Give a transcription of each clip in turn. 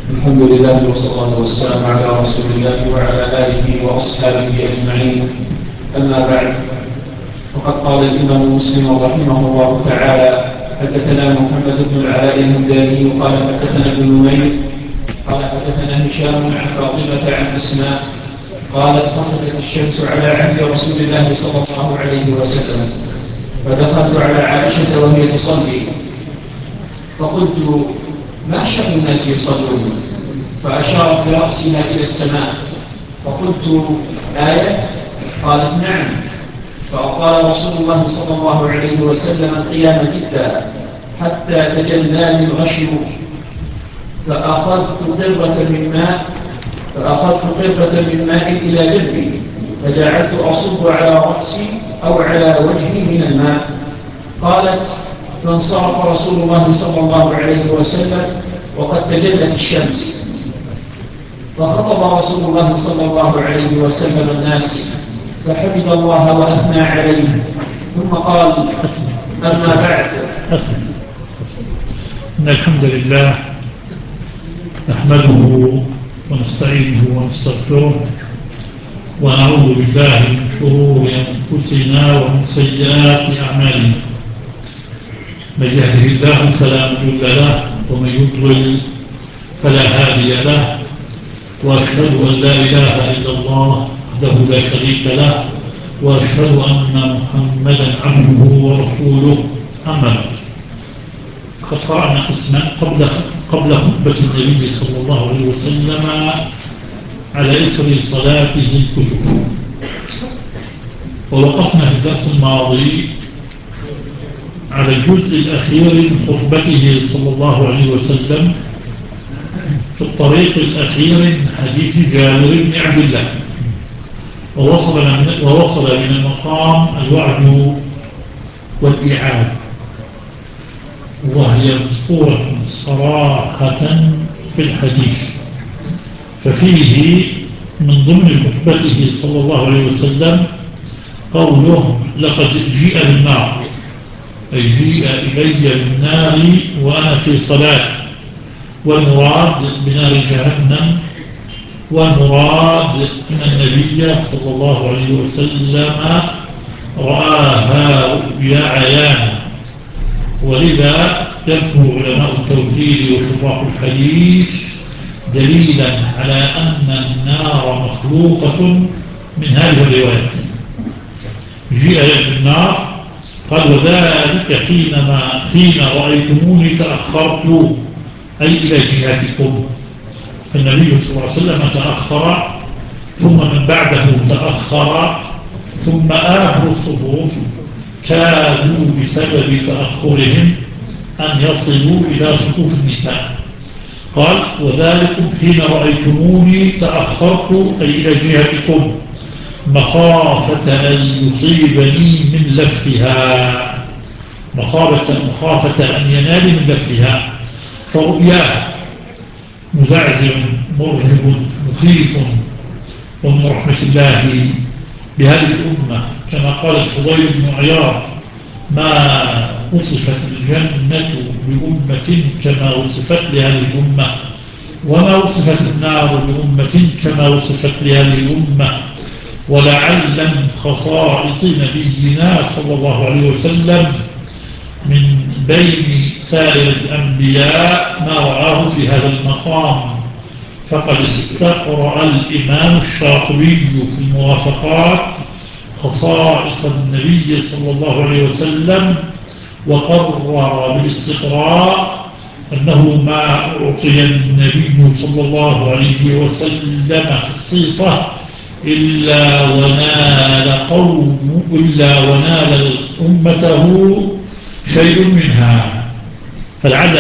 الحمد لله والصلاة والسلام على رسول الله وعلى آله وأصحابه أجمعين. أما بعد، فقد قال الإمام مسلم رحمه الله تعالى: حدثنا محمد بن العلاء الهمداني قال حدثنا ابن نمير قال حدثنا هشام عن فاطمة عن أسماء قالت: خسفت الشمس على عهد رسول الله صلى الله عليه وسلم، فدخلت على عائشة وهي تصلي، فقلت: ما شأن الناس يصلون؟ فأشارت برأسها إلى السماء، فقلت: آية؟ قالت: نعم. فأطال رسول الله صلى الله عليه وسلم القيام جدا حتى تجلى الغشم، فأخذت قربة من ماء إلى جنبي، فجعلت أصب على رأسي أو على وجهي من الماء. قالت: فانصرف رسول الله صلى الله عليه وسلم وقد تجلت الشمس، فخطب رسول الله صلى الله عليه وسلم الناس، فحمد الله وأثنى عليه، ثم قال: أما بعد. إن الحمد لله نحمده ونستعينه ونستغفره ونعوذ بالله من شرور أنفسنا ومن سيئات أعمالنا. من يهده الله فلا مضل له ومن يضلل فلا هادي له، وأشهد أن لا إله إلا الله وحده لا شريك له، وأشهد أن محمدا عبده ورسوله. أما بعد، قد قرأنا قسما قبل خطبة النبي صلى الله عليه وسلم على إثر صلاته الكتب، ووقفنا في الدرس الماضي على الجزء الأخير من خطبته صلى الله عليه وسلم في الطريق الأخير من حديث جابر بن عبد الله، ووصل من المقام الوعد والإعاد، وهي مذكورة صراحة في الحديث. ففيه من ضمن خطبته صلى الله عليه وسلم قوله: لقد جيء بالنار، أي جيء إلي بالنار وأنا في صلاة، والمراد بنار جهنم، والمراد أن النبي صلى الله عليه وسلم رآها رؤيا عيانا. ولذا يذكر علماء التوحيد وشراح الحديث دليلا على أن النار مخلوقة من هذه الروايات. جيء بالنار، قال: وذلك حين رأيتموني تأخرت، أي إلى جهتكم. فالنبي صلى الله عليه وسلم تأخر، ثم من بعده تأخر، ثم آخر الصفوف كادوا بسبب تأخرهم أن يصلوا إلى صفوف النساء. قال: وذلكم حين رأيتموني تأخرت، أي إلى جهتكم، مخافة أن يصيبني من لفها، مخافة أن ينالي من لفها. فرؤياه مزعزع مرهب مخيف، ومن رحمة الله بهذه الأمة كما قال الفضيل بن عياض: ما وصفت الجنة بأمة كما وصفت لهذه الأمة، وما وصفت النار بأمة كما وصفت لهذه الأمة. ولعل من خصائص نبينا صلى الله عليه وسلم من بين سائر الأنبياء ما رآه في هذا المقام. فقد استقرأ الإمام الشاطبي في الموافقات خصائص النبي صلى الله عليه وسلم، وقرر بالاستقراء أنه ما أعطي النبي صلى الله عليه وسلم خصيصة إلا ونال أمته شيء منها. فلعل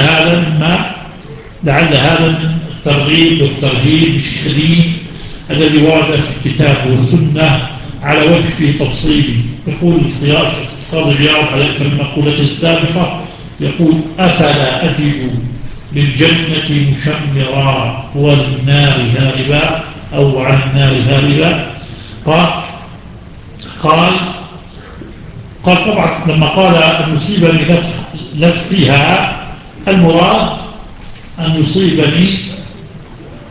هذا من الترغيب والترهيب الشديد الذي ورد في الكتاب والسنة على وجه تفصيلي. يقول القاضي عياض على إثر المقولة السابقة، يقول: أفلا أجد للجنة مشمرا والنار هاربا، أو عن النار هاربا. قال طبعا لما قال أن يصيبني لفها، المراد أن يصيبني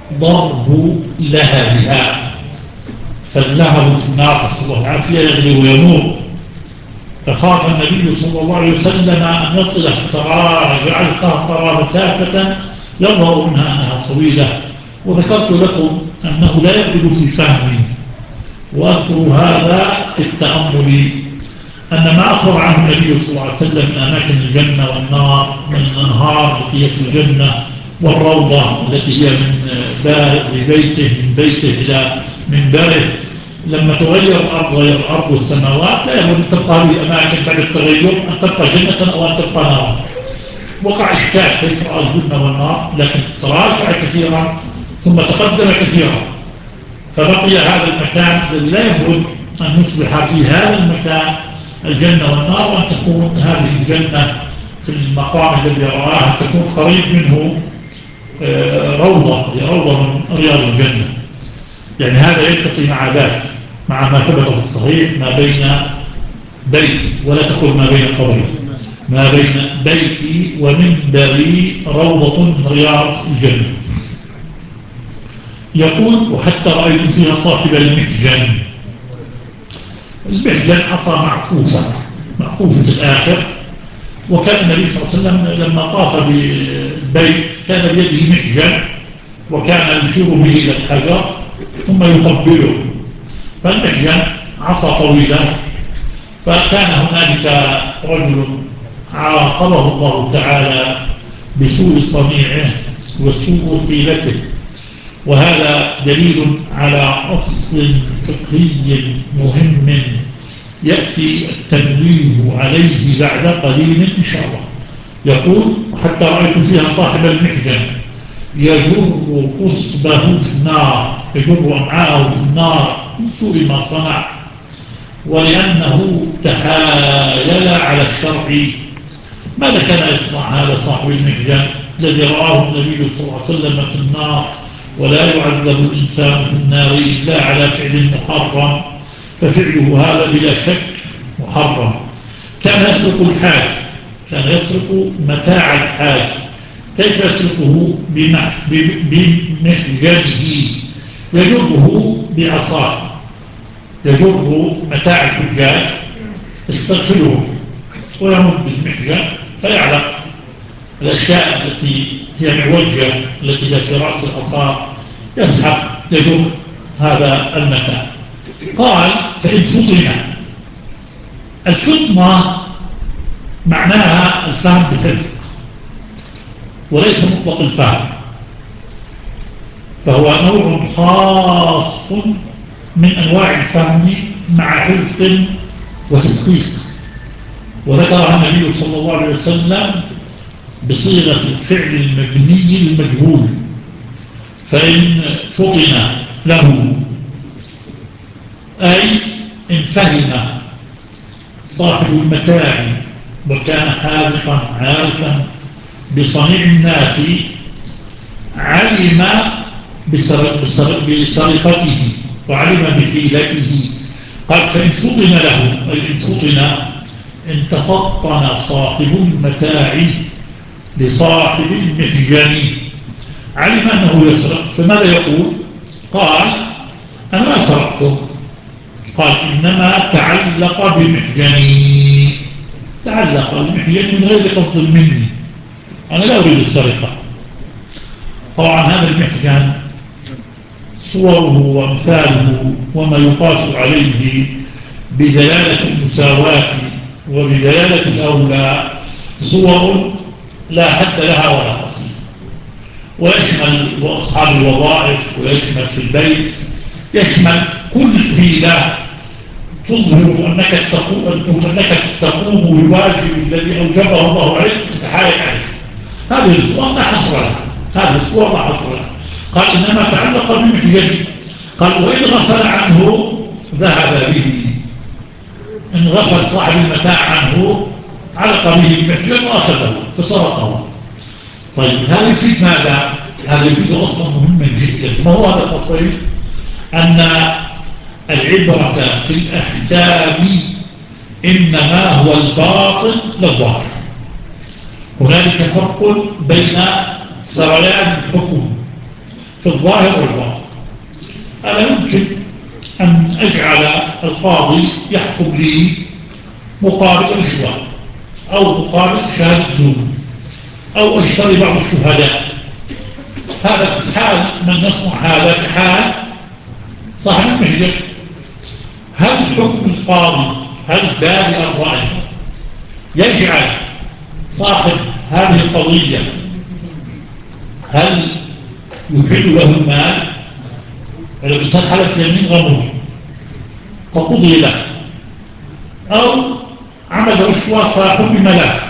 ضرب لهبها، فاللهب في النار نسأل الله العافية يغلي ويموت، فخاف النبي صلى الله عليه وسلم أن يصل افتراء جعل قهقرى مسافة يظهر منها أنها طويلة. وذكرت لكم أنه لا يقبل في فهمه، وأذكر هذا التأمل أن ما أخبر عنه النبي صلى الله عليه وسلم من أماكن الجنة والنار، من الأنهار التي هي في الجنة، والروضة التي هي من بيته إلى منبره. لما تغير الأرض غير الأرض والسماوات لا يمكن أن تبقى هذه الأماكن بعد التغير أن تبقى جنة أو أن تبقى نارا. وقع إشكال كيف رأى الجنة والنار، لكن تراجع كثيرا ثم تقدم كثيرا، فبقي هذا المكان الذي لا يمكن أن يصبح في هذا المكان الجنة والنار، وأن تكون هذه الجنة في المقام الذي رآها تكون قريب منه روضة من رياض الجنة. يعني هذا يلتقي مع ذاك، مع ما ثبت في الصحيح ما بين بيتي، ولا تقول ما بين قبري، ما بين بيتي ومنبري روضة من رياض الجنة. يقول وحتى رأيت فيها صاحب المحجن. المحجن عصا معكوفة الآخر، وكان النبي صلى الله عليه وسلم لما طاف بالبيت كان بيده محجن، وكان يشير به إلى الحجر ثم يقبله. فالمحجن عصا طويلة، فكان هنالك رجل عاقبه الله تعالى بسوء صنيعه وسوء حيلته، وهذا دليل على أصل فقهي مهم يأتي التنويه عليه بعد قليل إن شاء الله. يقول حتى رأيت فيها صاحب المحجن يجر قصبه في النار، يجر أمعاءه في النار من سوء ما صنع، ولأنه تحايل على الشرع. ماذا كان يصنع هذا صاحب المحجن الذي رآه النبي صلى الله عليه وسلم في النار، ولا يعذب الإنسان في النار إلا على فعل محرم، ففعله هذا بلا شك محرم. كان يسرق الحاج، كان يسرق متاع الحاج. كيف يسرقه؟ بمحجنه، يجره بعصاه، يجر متاع الحجاج يستغفله ويمد بالمحجن فيعلق الأشياء التي هي معوجة التي هي في رأس الأطار، يسحب يجر هذا المتاع. قال فإن فطن. الفطنة معناها الفهم بحفظ وليس مطلق الفهم، فهو نوع خاص من أنواع الفهم مع حفظ وتدقيق، وذكرها النبي صلى الله عليه وسلم بصيغة الفعل المبني للمجهول. فإن فطن له أي إن فهم صاحب المتاع وكان حاذقا عارفا بصنيع الناس، علم بسرقته وعلم بحيلته. قال فإن فطن له أي إن فطن، إن تفطن صاحب المتاع لصاحب المحجن علم أنه يسرق، فماذا يقول؟ قال أنا ما سرقته، قال إنما تعلق بمحجني، تعلق بمحجني من غير قصد مني، أنا لا أريد السرقة. طبعا هذا المحجن صوره وامثاله وما يقاس عليه بدلالة المساواة وبدلالة الأولى صور لا حد لها ولا حصر، ويشمل أصحاب الوظائف، ويشمل في البيت، يشمل كل حيلة تظهر أنك تقوم بالواجب الذي أوجبه الله عليك تتحايل عليه. هذه الصور لا حصر لها، هذه الصور لا حصر لها. قال إنما تعلق بمحجنه. قال وإن غفل عنه ذهب به، إن غفل صاحب المتاع عنه علق به المحجن وأخذه فسرقه. طيب هذا يفيد ماذا؟ هذا يفيد أصلا مهما جدا. ما هو هذا التصريح؟ أن العبرة في الأحكام إنما هو الباطن للظاهر. هنالك فرق بين سريان الحكم في الظاهر والباطن. أنا يمكن أن أجعل القاضي يحكم لي مقابل رشوة أو مقابل شهادة زور أو أشتري بعض الشهداء. هذا حال من نسمع هذا كحال صاحب المحجر. هل حكم القاضي، هل بارئ الرأي يجعل صاحب هذه القضية هل يحل له المال؟ لو الإنسان حلف يمين غمر فقضي له، أو عمل رشوة فحكم له،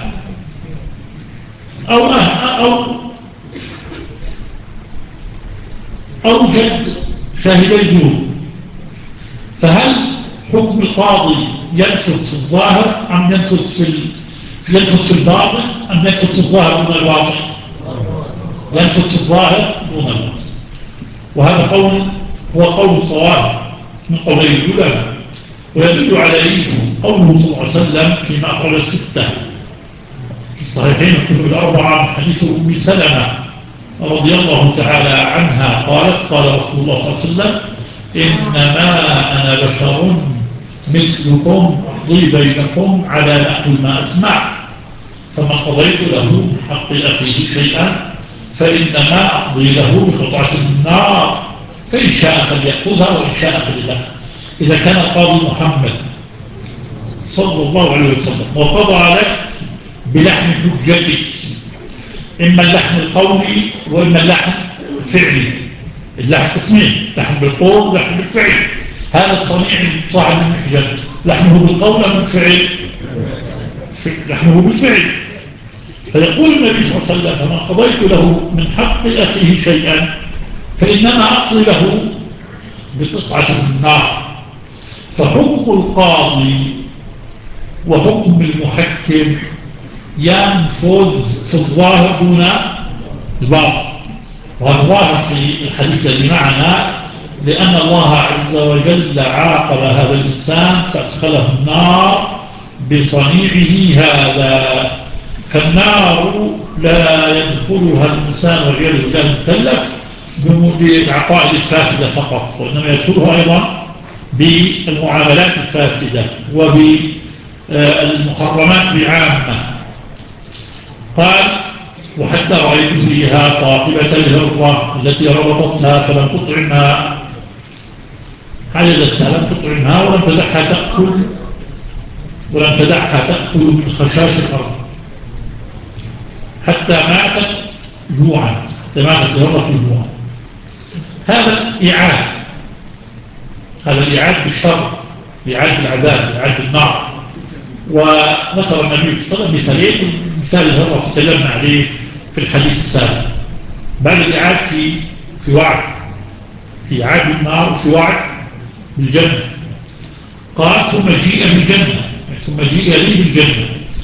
أو جد شاهدي زور، فهل حكم القاضي ينصف في الظاهر أم ينصف في الباطن أم ينصف في الظاهر دون الباطن؟ ينصف في الظاهر دون الباطن. وهذا هو قول الصواب من قولي العلماء، ويدل عليه قوله صلى الله عليه وسلم فيما أخرج الستة في الصحيحين الكتب الأربعة من حديث أم سلمة رضي الله تعالى عنها قالت قال رسول الله صلى الله عليه وسلم إنما أنا بشر مثلكم أقضي بينكم على نحو ما أسمع، فمن قضيت له من حق أخيه شيئا فإنما أقضي له بقطعة النار، فإن شاء فليأخذها وإن شاء فليدخل. إذا كان القاضي محمد صلى الله عليه وسلم وقضى لك بلحم حجتك، إما اللحم القولي وإما اللحم الفعلي. اللحم قسمين، لحم بالقول ولحم بالفعل. هذا الصنيع صاحب المحجن لحمه بالقول أم بالفعل؟ لحمه بالفعل. فيقول النبي صلى الله عليه وسلم فمن قضيت له من حق أخيه شيئا فإنما أقضي له بقطعة من النار. فحكم القاضي وحكم المحكم ينفذ في الظاهر دون الباطن. والظاهر في الحديث الذي معنا لأن الله عز وجل عاقب هذا الإنسان فأدخله النار بصنيعه هذا. فالنار لا يدخلها الإنسان والعياذ بالله المكلف بالعقائد الفاسدة فقط، وإنما يدخلها أيضا بالمعاملات الفاسدة وبالمحرمات بعامة. قال وحتى رأيت فيها طاقبة الهرة التي ربطتها فلم تطعمها، حللتها لم تطعمها ولم تدعها تأكل من خشاش الأرض حتى ماتت جوعا، حتى ماتت الهرة جوعا. هذا الإعاد بالشر، إعاد بالعذاب، إعاد بالنار. وذكر النبي صلى الله عليه وسلم مثالين، مثال الهرة تكلمنا عليه في الحديث السابق. بعد الإعاد في وعد، في إعاد بالنار وفي وعد بالجنة. قال ثم جيء بالجنة، ثم جيء لي بالجنة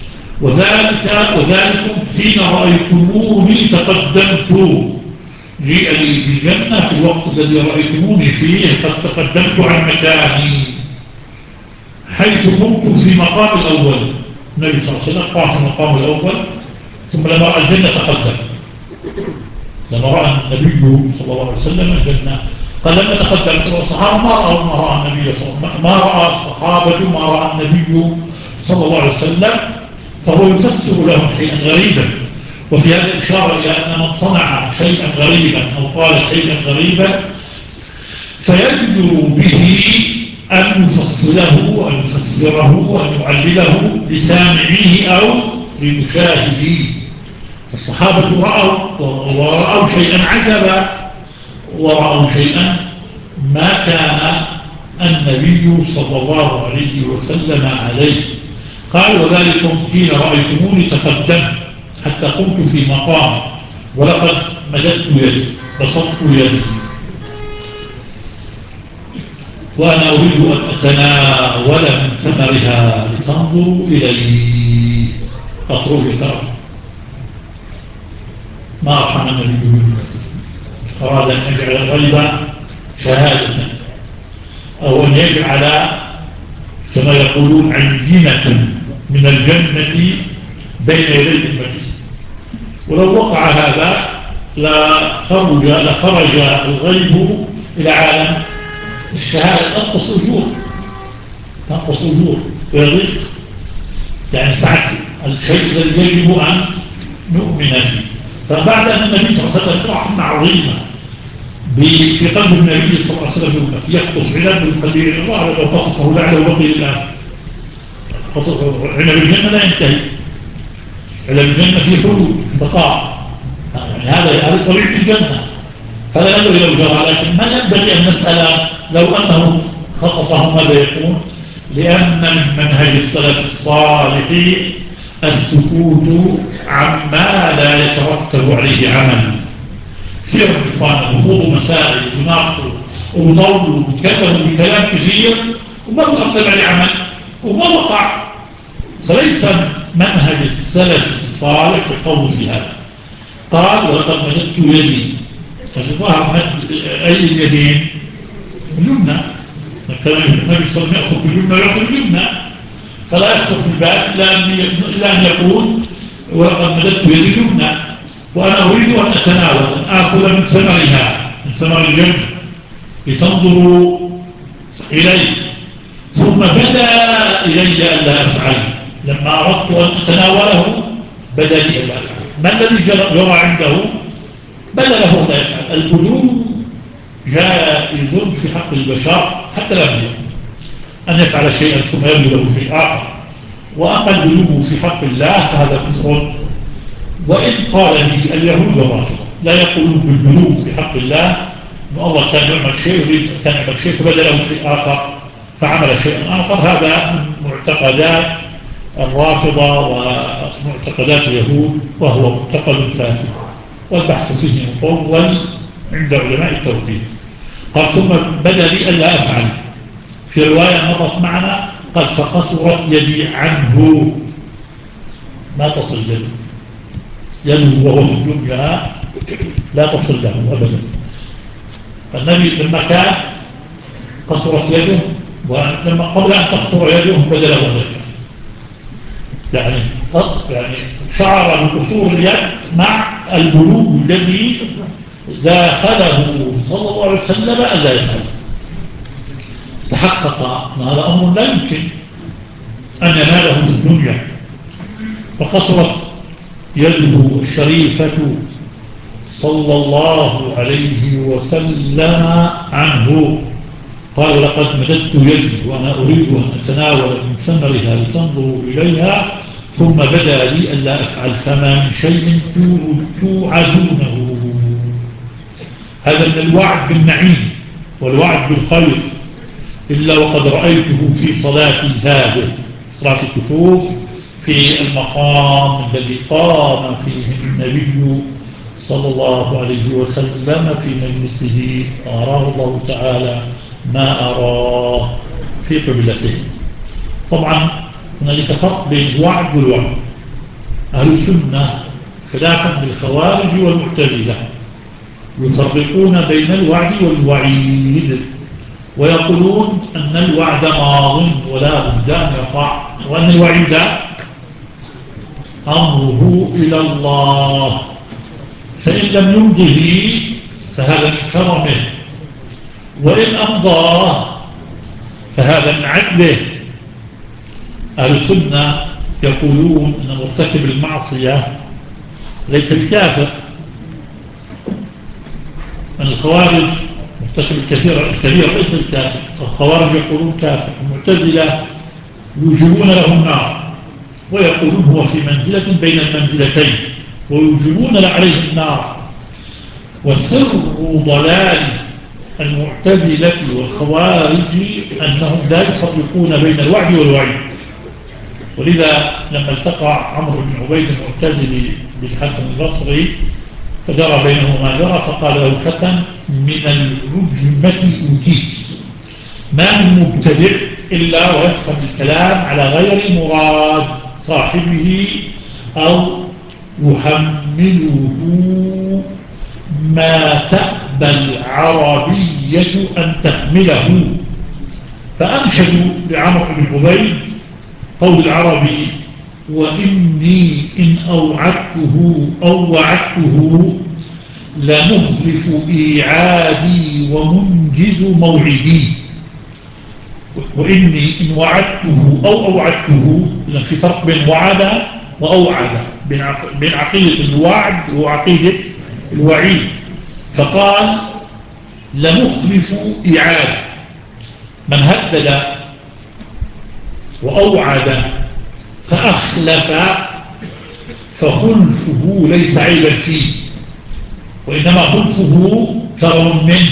وذلكم حين رأيتموني تقدمت. جيء لي بالجنة في الوقت الذي رأيتموني فيه قد تقدمت عن مكاني، حيث كنت في مقام الأول. النبي صلى الله عليه وسلم قام في المقام الأول، ثم لما رأى الجنة تقدم. لما رأى النبي صلى الله عليه وسلم الجنة قال لما تقدمت. الصحابة ما رأى النبي صلى الله عليه وسلم، ما رأى الصحابة ما رأى النبي صلى الله عليه وسلم، فهو يفسر لهم شيئا غريبا. وفي هذا الإشارة إلى أن من صنع شيئا غريبا أو قال شيئا غريبا فيجدر به أن يفصله وأن يفسره وأن يعلله لسامعيه أو لمشاهديه. فالصحابة ورأوا شيئا عجبا، ورأوا شيئا ما كان النبي صلى الله عليه وسلم عليه. قال وذلكم حين رأيتموني تقدمت حتى قمت في مقام ولقد مددت يدي بسطت يدي وأنا أريد أن أتناول من ثمرها لتنظروا إلي. قطروا بثمر ما أرحم النبي منه. أراد أن يجعل الغيب شهادة أو أن يجعل كما يقولون عينة من الجنة بين يدي أمته. ولو وقع هذا لخرج الغيب إلى عالم الشهادة، تنقص أجور ويضيق يعني ساعات الشيء الذي يجب أن نؤمن فيه. فبعد أن النبي صلى الله عليه وسلم رحمة عظيمة في قلب النبي صلى الله عليه وسلم يقص عنب القدير الله لو قصصه لعله بقي الآن. عنب الجنة لا ينتهي، عنب الجنة في حدود بقاء، يعني هذا طبيعة الجنة، فلا ينبغي لو جرى. لكن ما ينبغي أن نسأل لو أنه خصصه ماذا يكون؟ لأن من منهج السلف الصالح السكوت عما لا يترتب عليه عمل. سيروا إخوانا وخوضوا مسائل وناقضوا وضلوا وكتبوا بكلام كثير وما ترتب عليه عمل وما وقع. فليس منهج السلف الصالح القول في هذا. قال ولقد مددت يدي، فظهر مد أي اليدين؟ اليمنى. النبي صلى الله عليه وسلم يأخذ باليمنى ويأخذ باليمنى، فلا يخطر في البال إلا أن يقول ولقد مددت يدي اليمنى وأنا أريد أن أتناول أن آخذ من ثمرها، من ثمر الجنة لتنظروا إلي، ثم بدا إلي ألا أفعل. لما أردت أن أتناوله بدا لي ألا أفعل. ما الذي جرى عنده؟ بدا له ألا يفعل. البدو جائز في حق البشر حتى لا يبدو أن يفعل شيئا ثم يبدو له شيء آخر. وأما البدو في حق الله فهذا كفر. وإن قال به اليهود والرافضة لا يقولون بالبدو في حق الله أن الله كان يعمل شيء كان يعمل شيء فبدأ له شيء آخر فعمل شيئا آخر. هذا من معتقدات الرافضة ومعتقدات اليهود، وهو معتقد كافر والبحث فيه مطول عند علماء التوحيد. قال ثم بدا لي ألا أفعل. في رواية مرت معنا قال فقصرت يدي عنه، ما تصل يده وهو في الدنيا لا تصل له أبدا. النبي لما كان قصرت يده، ولما قبل أن تقصر يده بدا له ذلك، يعني شعر بقصور اليد مع البلوغ الذي داخله صلى الله عليه وسلم ألا يفعل. تحقق أن هذا أمر لا يمكن أن يناله في الدنيا. فقصرت يده الشريفة صلى الله عليه وسلم عنه. قال لقد مددت يدي وأنا أريد أن أتناول من ثمرها لتنظروا إليها ثم بدا لي ألا أفعل فما من شيء توعدونه. هذا من الوعد بالنعيم والوعد بالخير إلا وقد رأيته في صلاتي هذه صلاة الكسوف في المقام الذي قام فيه النبي صلى الله عليه وسلم في مجلسه أراه الله تعالى ما أراه في قبلته. طبعا هنالك فرق بين الوعد والوعد. أهل السنة خلافا بالخوارج والمعتزلة يفرقون بين الوعد والوعيد، ويقولون أن الوعد ماض ولا بد أن يقع، وأن الوعيد أمره إلى الله، فإن لم يمضه فهذا من كرمه، وإن أمضاه فهذا من عدله. أهل السنة يقولون أن مرتكب المعصية ليس بكافر. أن الخوارج مرتكب الكبير ليس بكافر. الخوارج يقولون كافر. المعتزلة يوجبون له النار ويقولون هو في منزلة بين المنزلتين ويوجبون عليه النار. والسر ضلال المعتزلة والخوارج أنهم لا يفرقون بين الوعد والوعيد. ولذا لما التقى عمرو بن عبيد المعتزلي بالحسن البصري فجرى بينهما ما جرى، فقال له الحسن من الرجمة أوتيت. ما من مبتدع إلا ويفهم الكلام على غير مراد صاحبه أو يحمله ما تأبى العربية أن تحمله. فأنشدوا لعمرو بن عبيد قول العربي وإني إن أوعدته أو وعدته لمخلف إيعادي ومنجز موعدي. وإني إن وعدته أو أوعدته، لأن في فرق بين وعد وأوعد، بين عقيدة الوعد وعقيدة الوعيد. فقال لمخلف إيعاد، من هدد وأوعد فأخلف فخلفه ليس عيبا فيه، وإنما خلفه كرم منه.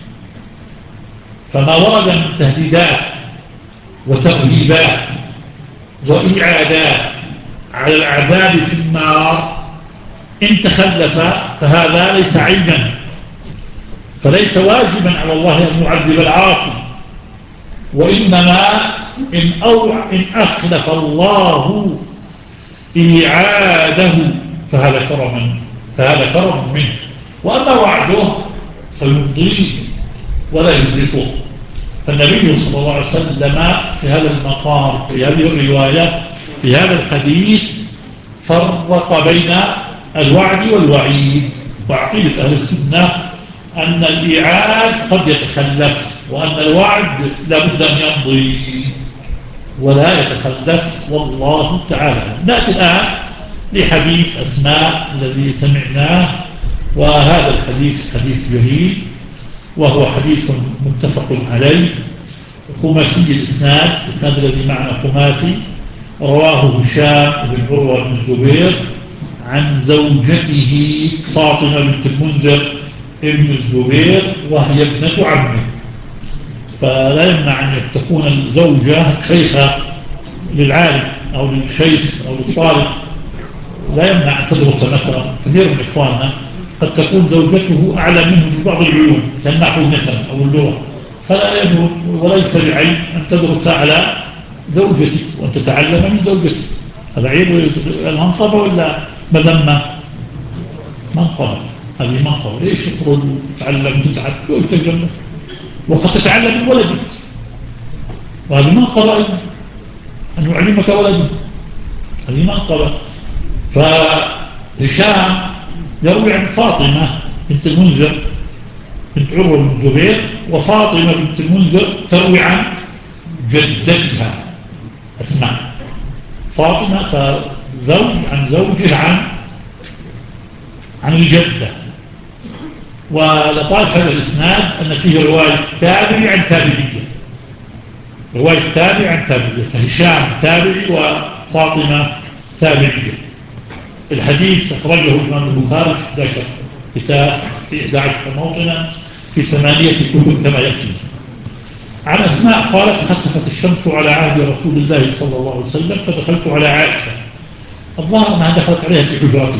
فما ورد من تهديدات وترهيبات وإعادات على العذاب في النار إن تخلف فهذا ليس عيبا، فليس واجبا على الله أن يعذب العاصي، وإنما إن أخلف الله إيعاده فهذا كرم منه. وأما وعده فيمضيه ولا يخلفه. فالنبي صلى الله عليه وسلم في هذا المقام، في هذه الرواية، في هذا الحديث فرق بين الوعد والوعيد. وعقيدة أهل السنة أن الإيعاد قد يتخلف، وأن الوعد لابد أن يمضي ولا يتخلف، والله تعالى. نأتي الآن لحديث أسماء الذي سمعناه، وهذا الحديث حديث جليل، وهو حديث متفق عليه، خماسي الإسناد الذي معنا خماسي. رواه هشام بن عروة بن الزبير عن زوجته فاطمة بنت المنذر ابن الزبير، وهي ابنة عمه. فلا يمنع أن تكون الزوجة شيخة للعالم أو للشيخ أو للطالب، لا يمنع أن تدرس مثلا. كثير من إخواننا قد تكون زوجته أعلى منه في بعض العلوم كالنحو مثلا أو اللغة، فلا يجوز وليس بعيب أن تدرس على زوجتك وأن تتعلم من زوجتك. هذا عيب المنصب ولا مذمة؟ منصب، هذه منصب. ليش تخرج وتتعلم وتتعلم وقد تتعلم من ولدك؟ وهذه منقبة أيضا أن يعلمك ولدك، هذه منقبة. فهشام يروي عن فاطمة بنت المنذر بنت عروة بن الزبير، وفاطمة بنت المنذر تروي عن جدتها أسماء. فاطمة فزوج عن زوجها عن الجدة. ولطائف هذا الإسناد أن فيه رواية تابعي عن تابعية، رواية تابعي عن تابعية، فهشام تابعي وفاطمة تابعية. الحديث أخرجه الإمام البخاري في 11 كتاب في 11 موطنا في 8 كتب كما يأتي. عن أسماء قالت خسفت الشمس على عهد رسول الله صلى الله عليه وسلم فدخلت على عائشة. الظاهر أنها دخلت عليها في حجرتها،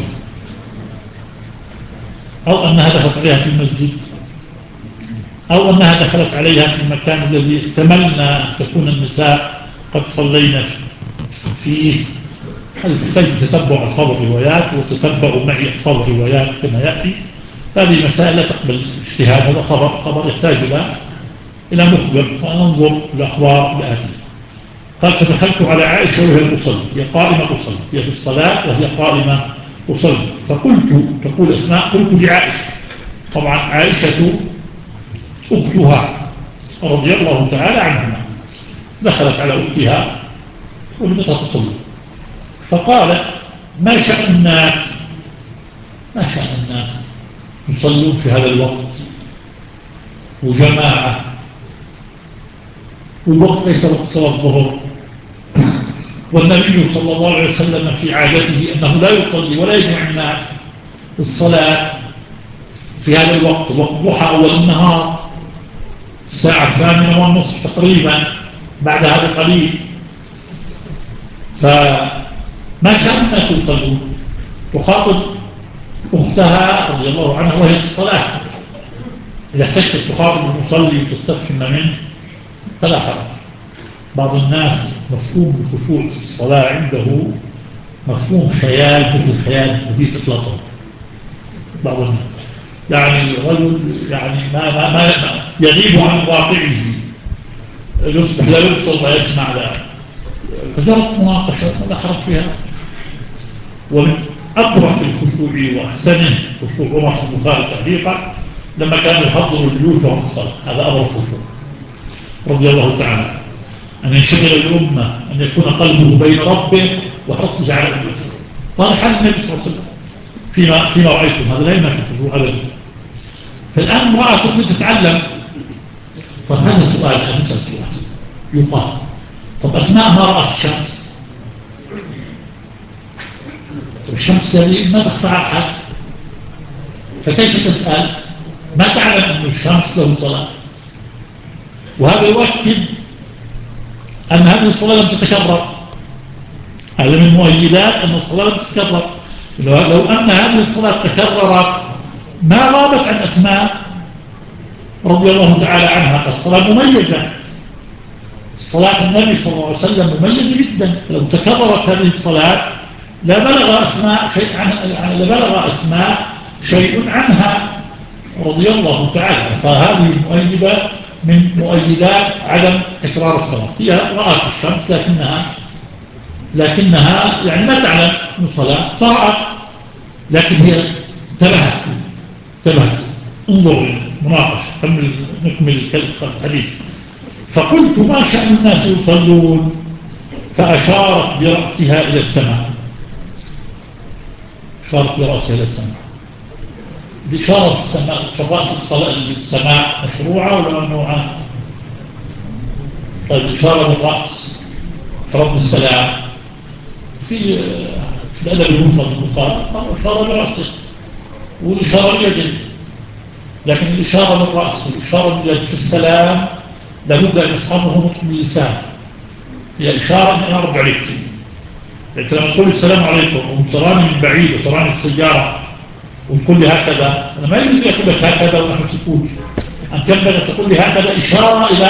أو أنها دخلت عليها في المسجد، أو أنها دخلت عليها في المكان الذي احتملنا أن تكون النساء قد صلينا فيه. هذا تحتاج تتبع ألفاظ الروايات وتتبع معي ألفاظ الروايات كما يأتي. هذه مسائل لا تقبل اجتهاد، هذا خبر يحتاج إلى مخبر، وننظر الأخبار الآتية. قال فدخلت على عائشة وهي تصلي، هي قائمة تصلي، هي في الصلاة وهي قائمة تصلي. فقلت، تقول أسماء، قلت لعائشة، طبعا عائشة أختها رضي الله تعالى عنها، دخلت على أختها وبدأت تصلي، فقالت ما شأن الناس يصلون في هذا الوقت وجماعة، والوقت ليس وقت صلاة الظهر، والنبي صلى الله عليه وسلم في عادته أنه لا يصلي ولا يجمع الناس الصلاة في هذا الوقت، وقت ضحى أول النهار الساعة 8:30 تقريبا، بعد هذا قليل. فما شاء الناس يصلون، تخاطب أختها رضي الله عنها وهي في الصلاة، إذا احتجت تخاطب المصلي وتستفهم منه فلا حرج. بعض الناس مفهوم الخشوع في الصلاة عنده مفهوم خيال، مثل خيال مذيك إطلاقه. بعض الناس يعني رجل يعني ما يغيب عن واقعه، يصبح لا يبصر ولا يسمع لا. فجرت مناقشة لا حرج فيها. ومن أقرب خشوعه وأحسنه خشوع عمر بن البخاري تعليقا لما كان يحضر الجيوش وهم في الصلاة. هذا أمر الخشوع رضي الله تعالى، أن ينشغل الأمة، أن يكون قلبه بين ربه وحرصه على أمته. قال حال النبي صلى الله عليه وسلم فيما رأيتم، هذا لا ينافي الخشوع أبدا. فالآن امرأة تتعلم، فهذا سؤال أنسى سؤال يقال طب أثناء ما رأت الشمس، الشمس هذه ما تخفى على أحد، فكيف تسأل؟ ما تعلم أن الشمس له صلاة. وهذا يؤكد أن هذه الصلاة لم تتكرر. هذا من مؤيدات أن الصلاة لم تتكرر. لو أن هذه الصلاة تكررت ما غابت عن أسماء رضي الله تعالى عنها. الصلاة مميزة، صلاة النبي صلى الله عليه وسلم مميزة جدا. لو تكررت هذه الصلاة لبلغ أسماء شيء عنها رضي الله تعالى. فهذه مؤيدة من مؤيدات عدم تكرار الصلاة. هي رأت الشمس لكنها يعني ما تعلم من صلاة فرأت، لكن هي انتبهت. انظر المناقشة، نكمل الحديث. فقلت ما شأن الناس يصلون؟ فأشارت برأسها إلى السماء. أشارت برأسها إلى السماء. الإشارة في الرأس السماء مشروعة ولا ممنوعة؟ طيب الإشارة بالرأس في رد السلام في الأدب المفرد البخاري الإشارة برأسه والإشارة بيده، لكن الإشارة بالرأس والإشارة باليد في السلام لابد أن يصحبه نطق باللسان. هي إشارة من أرد عليك. أنت لما تقول السلام عليكم وتراني من بعيد وتراني السيارة وتقول لي هكذا، أنا ما يريد أقول لك هكذا ونحن سكوت. أنت ينبغي أن تقول لي هكذا إشارة إلى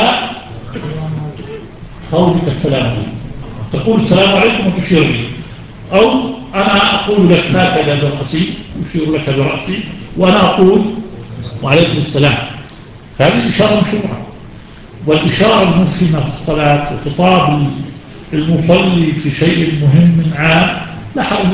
قولك السلام عليكم. تقول السلام عليكم وتشير لي، أو أنا أقول لك هكذا برأسي أشير لك برأسي وأنا أقول وعليكم السلام. فهذه إشارة مشروعة. والإشارة المسلمة في الصلاة وخطاب المصلي في شيء مهم عام لا حرج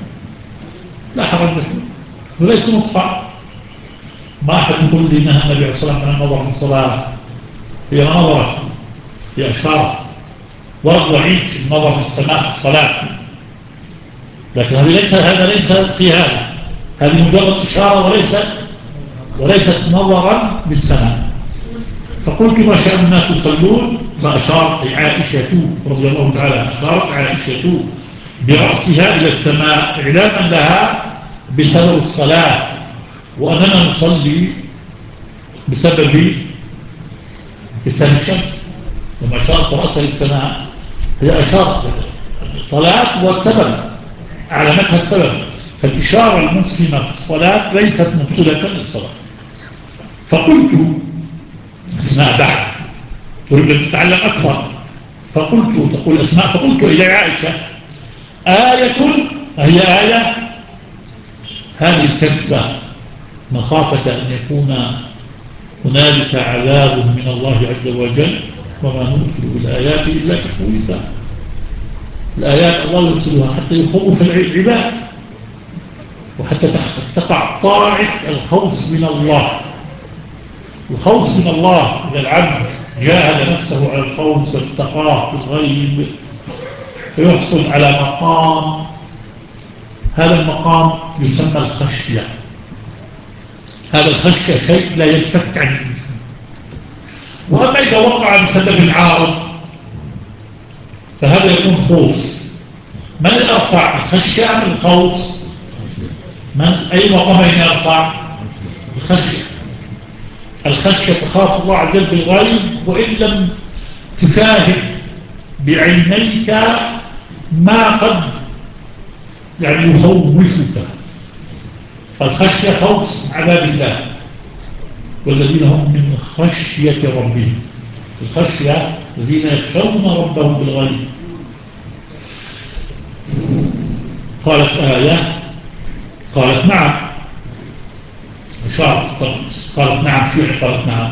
فيه وليس مقطع. ما أحد يقول لي نهى النبي عليه الصلاة والسلام عن النظر في الصلاة. هي نظرة، هي إشارة. ورد وعيد في النظر في السماء في الصلاة، لكن هذا ليس في هذه مجرد إشارة وليست نظرا بالسماء. فقلت ما شاء الناس يصلون؟ فأشارت عائشة رضي الله تعالى، أشارت عائشة برأسها إلى السماء إعلاما لها بسبب الصلاة، وأننا نصلي بسبب الشمس. لما أشارت رأسها للسماء هي أشارت صلاة والسبب أعلمتها السبب. فالإشارة المسلمة في الصلاة ليست مبطلة للصلاة. فقلت أسماء بعد تريد أن تتعلم أكثر، تقول أسماء، فقلت إلى عائشة هي آية هذه الكذبة مخافة أن يكون هنالك عذاب من الله عز وجل، وما نرسل بالآيات إلا تخويفا. الآيات الله يرسلها حتى يخوف العباد وحتى تقع طاعة الخوف من الله. الخوف من الله إذا العبد جاهد نفسه على الخوف واتقاه بالغيب فيحصل على مقام، هذا المقام يسمى الخشية. هذا الخشية شيء لا ينفك عن الإنسان. وأما إذا وقع بسبب عارض فهذا يكون خوف. من الأرفع، الخشية أم الخوف؟ أي مقامين أرفع؟ الخشية تخاف الله عز وجل بالغيب وإن لم تشاهد بعينيك ما قد يعني يخوفك. فالخشية خوف عذاب الله، والذين هم من خشية ربهم، الخشية الذين يخشون ربهم بالغيب. قالت آية، قالت نعم، أشارت قالت نعم، شيء قالت نعم،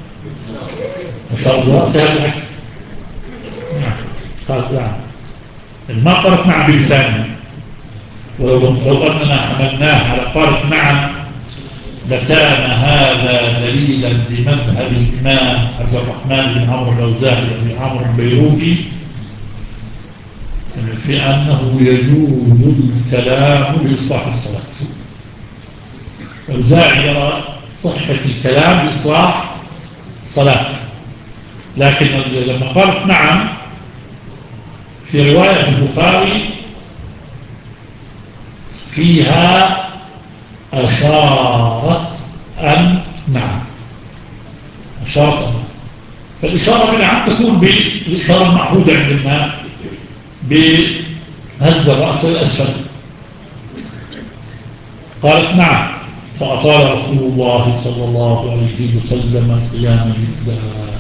أشارت رأسها بالعكس، نعم قالت نعم، ما قالت نعم بلسانها، ولو أننا حملناه على قالت نعم لكان هذا دليلا لمذهب الإمام عبد الرحمن بن عمرو الأوزاعي بن عمرو البيروتي في أنه يجوز الكلام لإصلاح الصلاة. الأوزاعي يرى صحة الكلام لإصلاح الصلاة، لكن لما قالت نعم في رواية البخاري فيها أشارت أن نعم، أشارت أن. فالإشارة بالنعم تكون بالإشارة المعهودة عند الناس بهز الرأس الأسفل. قالت نعم، فأطال رسول الله صلى الله عليه وسلم القيام جدا.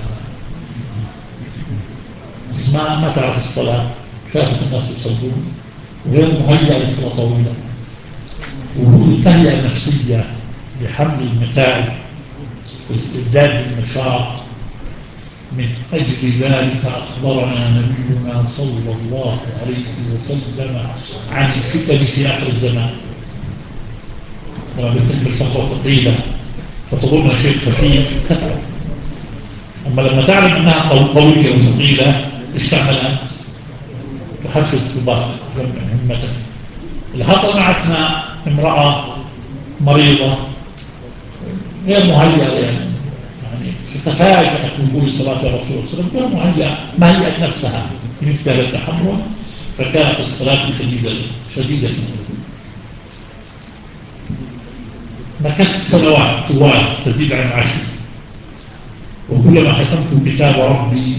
اسماء ما تعرف الصلاة، شافت الناس يصلون وغير مهيئة لصلاة طويلة، وتهيئة نفسية لحمل المتاعب واستعداد للمشاق. من أجل ذلك أخبرنا نبينا صلى الله عليه وسلم عن الفتن في آخر الزمان. لما بتحمل صخرة ثقيلة فتظن شيء خفيف تتعب، أما لما تعلم أنها قوية وثقيلة إيش تعمل أنت؟ تحسس بباط همتك. اللي حصل مع أسماء امرأة مريضة غير مهيئة، يعني تفاجأت من قول صلاة الرسول صلى الله عليه وسلم غير مهيئة، ما هيئت نفسها مثل هذا التحمل، فكانت الصلاة شديدة. مكثت سنوات طوال تزيد عن 10، وكلما ختمت كتاب ربي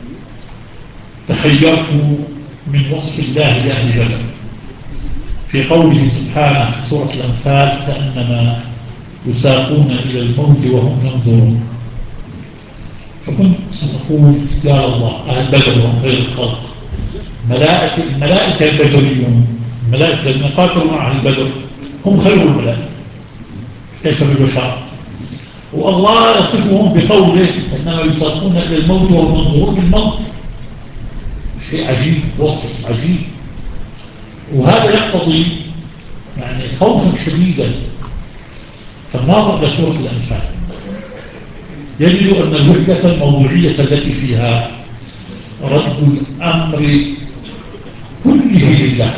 تخيرت من وصف الله لأهل بدر في قوله سبحانه في سورة الأنفال كأنما يساقون إلى الموت وهم ينظرون. فكنت سأقول يا الله أهل بدر وهم خير الخلق، الملائكة البدريون، الملائكة الذين قاتلوا مع أهل بدر هم خير الملائكة كيف بالبشر، والله يصفهم بقوله إنما يساقون إلى الموت وهم ينظرون بالموت. شيء عجيب، وصف عجيب، وهذا يقتضي يعني خوفا شديدا. فالناظر لسورة الأنفال يجد أن الوحدة الموضوعية التي فيها رد الأمر كله لله،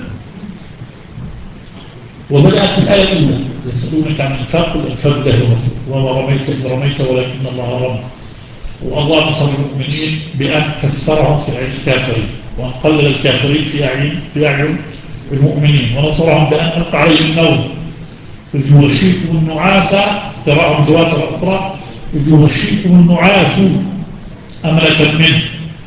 وبدأت بالآية الأولى يسألونك عن الأنفاق قل الأنفاق الله ورسوله وما رميت إذ رميت ولكن الله رمى. والله نصر المؤمنين بأن كسرهم في عين الكافرين وأن قلل الكافرين في أعين المؤمنين، ونصرهم بأن ألقى عليهم النوم إذ يغشيكم النعاس، قراءة متواترة أخرى إذ يغشيكم النعاس أمنة منه.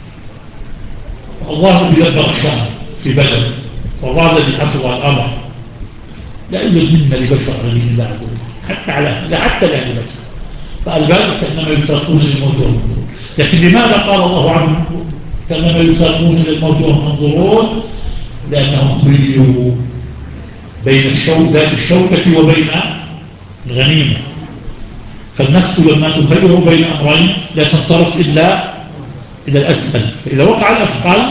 الله الذي غشاهم في بدر، والله الذي حفظ الأمر. لا يوجد منا لبشر الذي لا يقول حتى لا يبشر. فالباب كأنما يساقون إلى الموت وهم ينظرون. لكن لماذا قال الله عنه كأنما يساقون إلى الموت وهم ينظرون؟ لأنهم خيروا بين ذات الشوكة وبين الغنيمة. فالنفس لما تخير بين أمرين لا تنصرف إلا إلى الأسفل، فإذا وقع الأثقل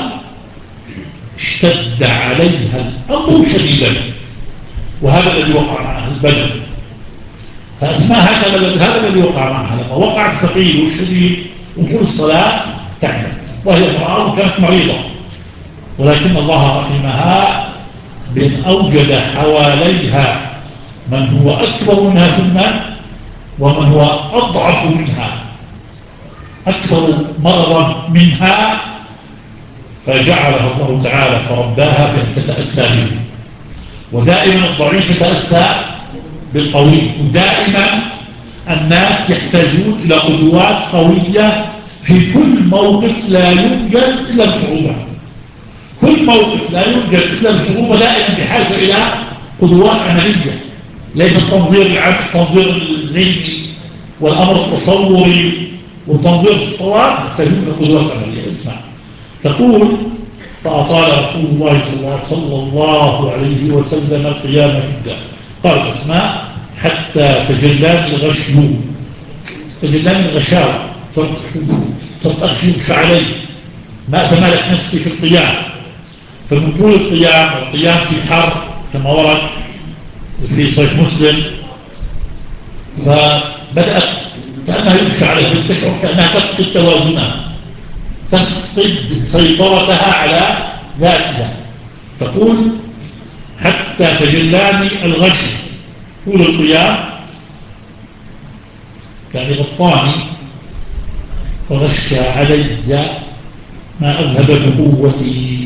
اشتد عليها الأمر شديدا، وهذا الذي وقع مع أهل بدر. فأسماء هذا الذي وقع معها لما وقع الثقيل والشديد وطول الصلاة تعبت، وهي امرأة وكانت مريضة، ولكن الله رحمها بأن أوجد حواليها من هو أكبر منها سنا ومن هو أضعف منها أكثر مرضا منها، فجعلها الله تعالى فرباها بأن تتأسى به. ودائما الضعيف يتأسى بالقوي، ودائما الناس يحتاجون إلى قدوات قوية في كل موقف لا يوجد إلا الصعوبة. كل موقف لا يوجد إلا الصعوبة دائما بحاجة إلى قدوات عملية، ليس التنظير العام، التنظير الذهني والأمر التصوري والتنظير الصواب، يحتاجون قدوات عملية. اسمع، تقول فأطال رسول الله صلى الله عليه وسلم القيام جدا. قالت أسماء حتى تجلاني الغشم، تجلاني الغشاوة، صرت أغشوش علي، ما أتمالك نفسي في القيام. فمن طول القيام والقيام في حر كما ورد في صحيح مسلم. فبدأت كأنها يمشي عليها بالتشعر كأنها تفقد توازنها، تفقد سيطرتها على ذاتها. تقول حتى تجلاني الغش طول القيام، يعني غطاني وغش علي ما أذهب بقوتي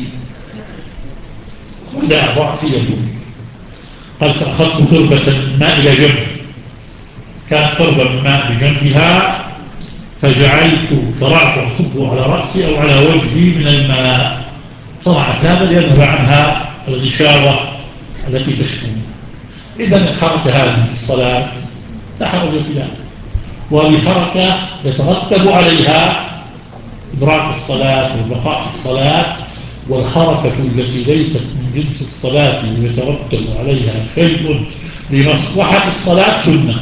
ولا ضعفي يدي. قال فأخذت قربة من ماء إلى جنب، كانت قربة من ماء بجنبها، فجعلت شرعت أصبه على رأسي أو على وجهي من الماء. صنعت هذا ليذهب عنها الغشاوة التي تشكون. إذن الحركة هذه في الصلاة لا حرج فيها، وهذه حركة يترتب عليها إدراك الصلاة والبقاء في الصلاة. والحركة التي ليست من جنس الصلاة ويترتب عليها شيء لمصلحة الصلاة سنة.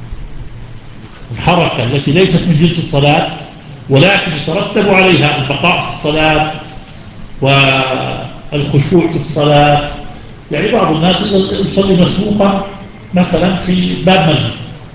الحركة التي ليست من جنس الصلاة ولكن يترتب عليها البقاء في الصلاة والخشوع في الصلاة. يعني بعض الناس يصلي مسبوقا مثلا في باب مسجد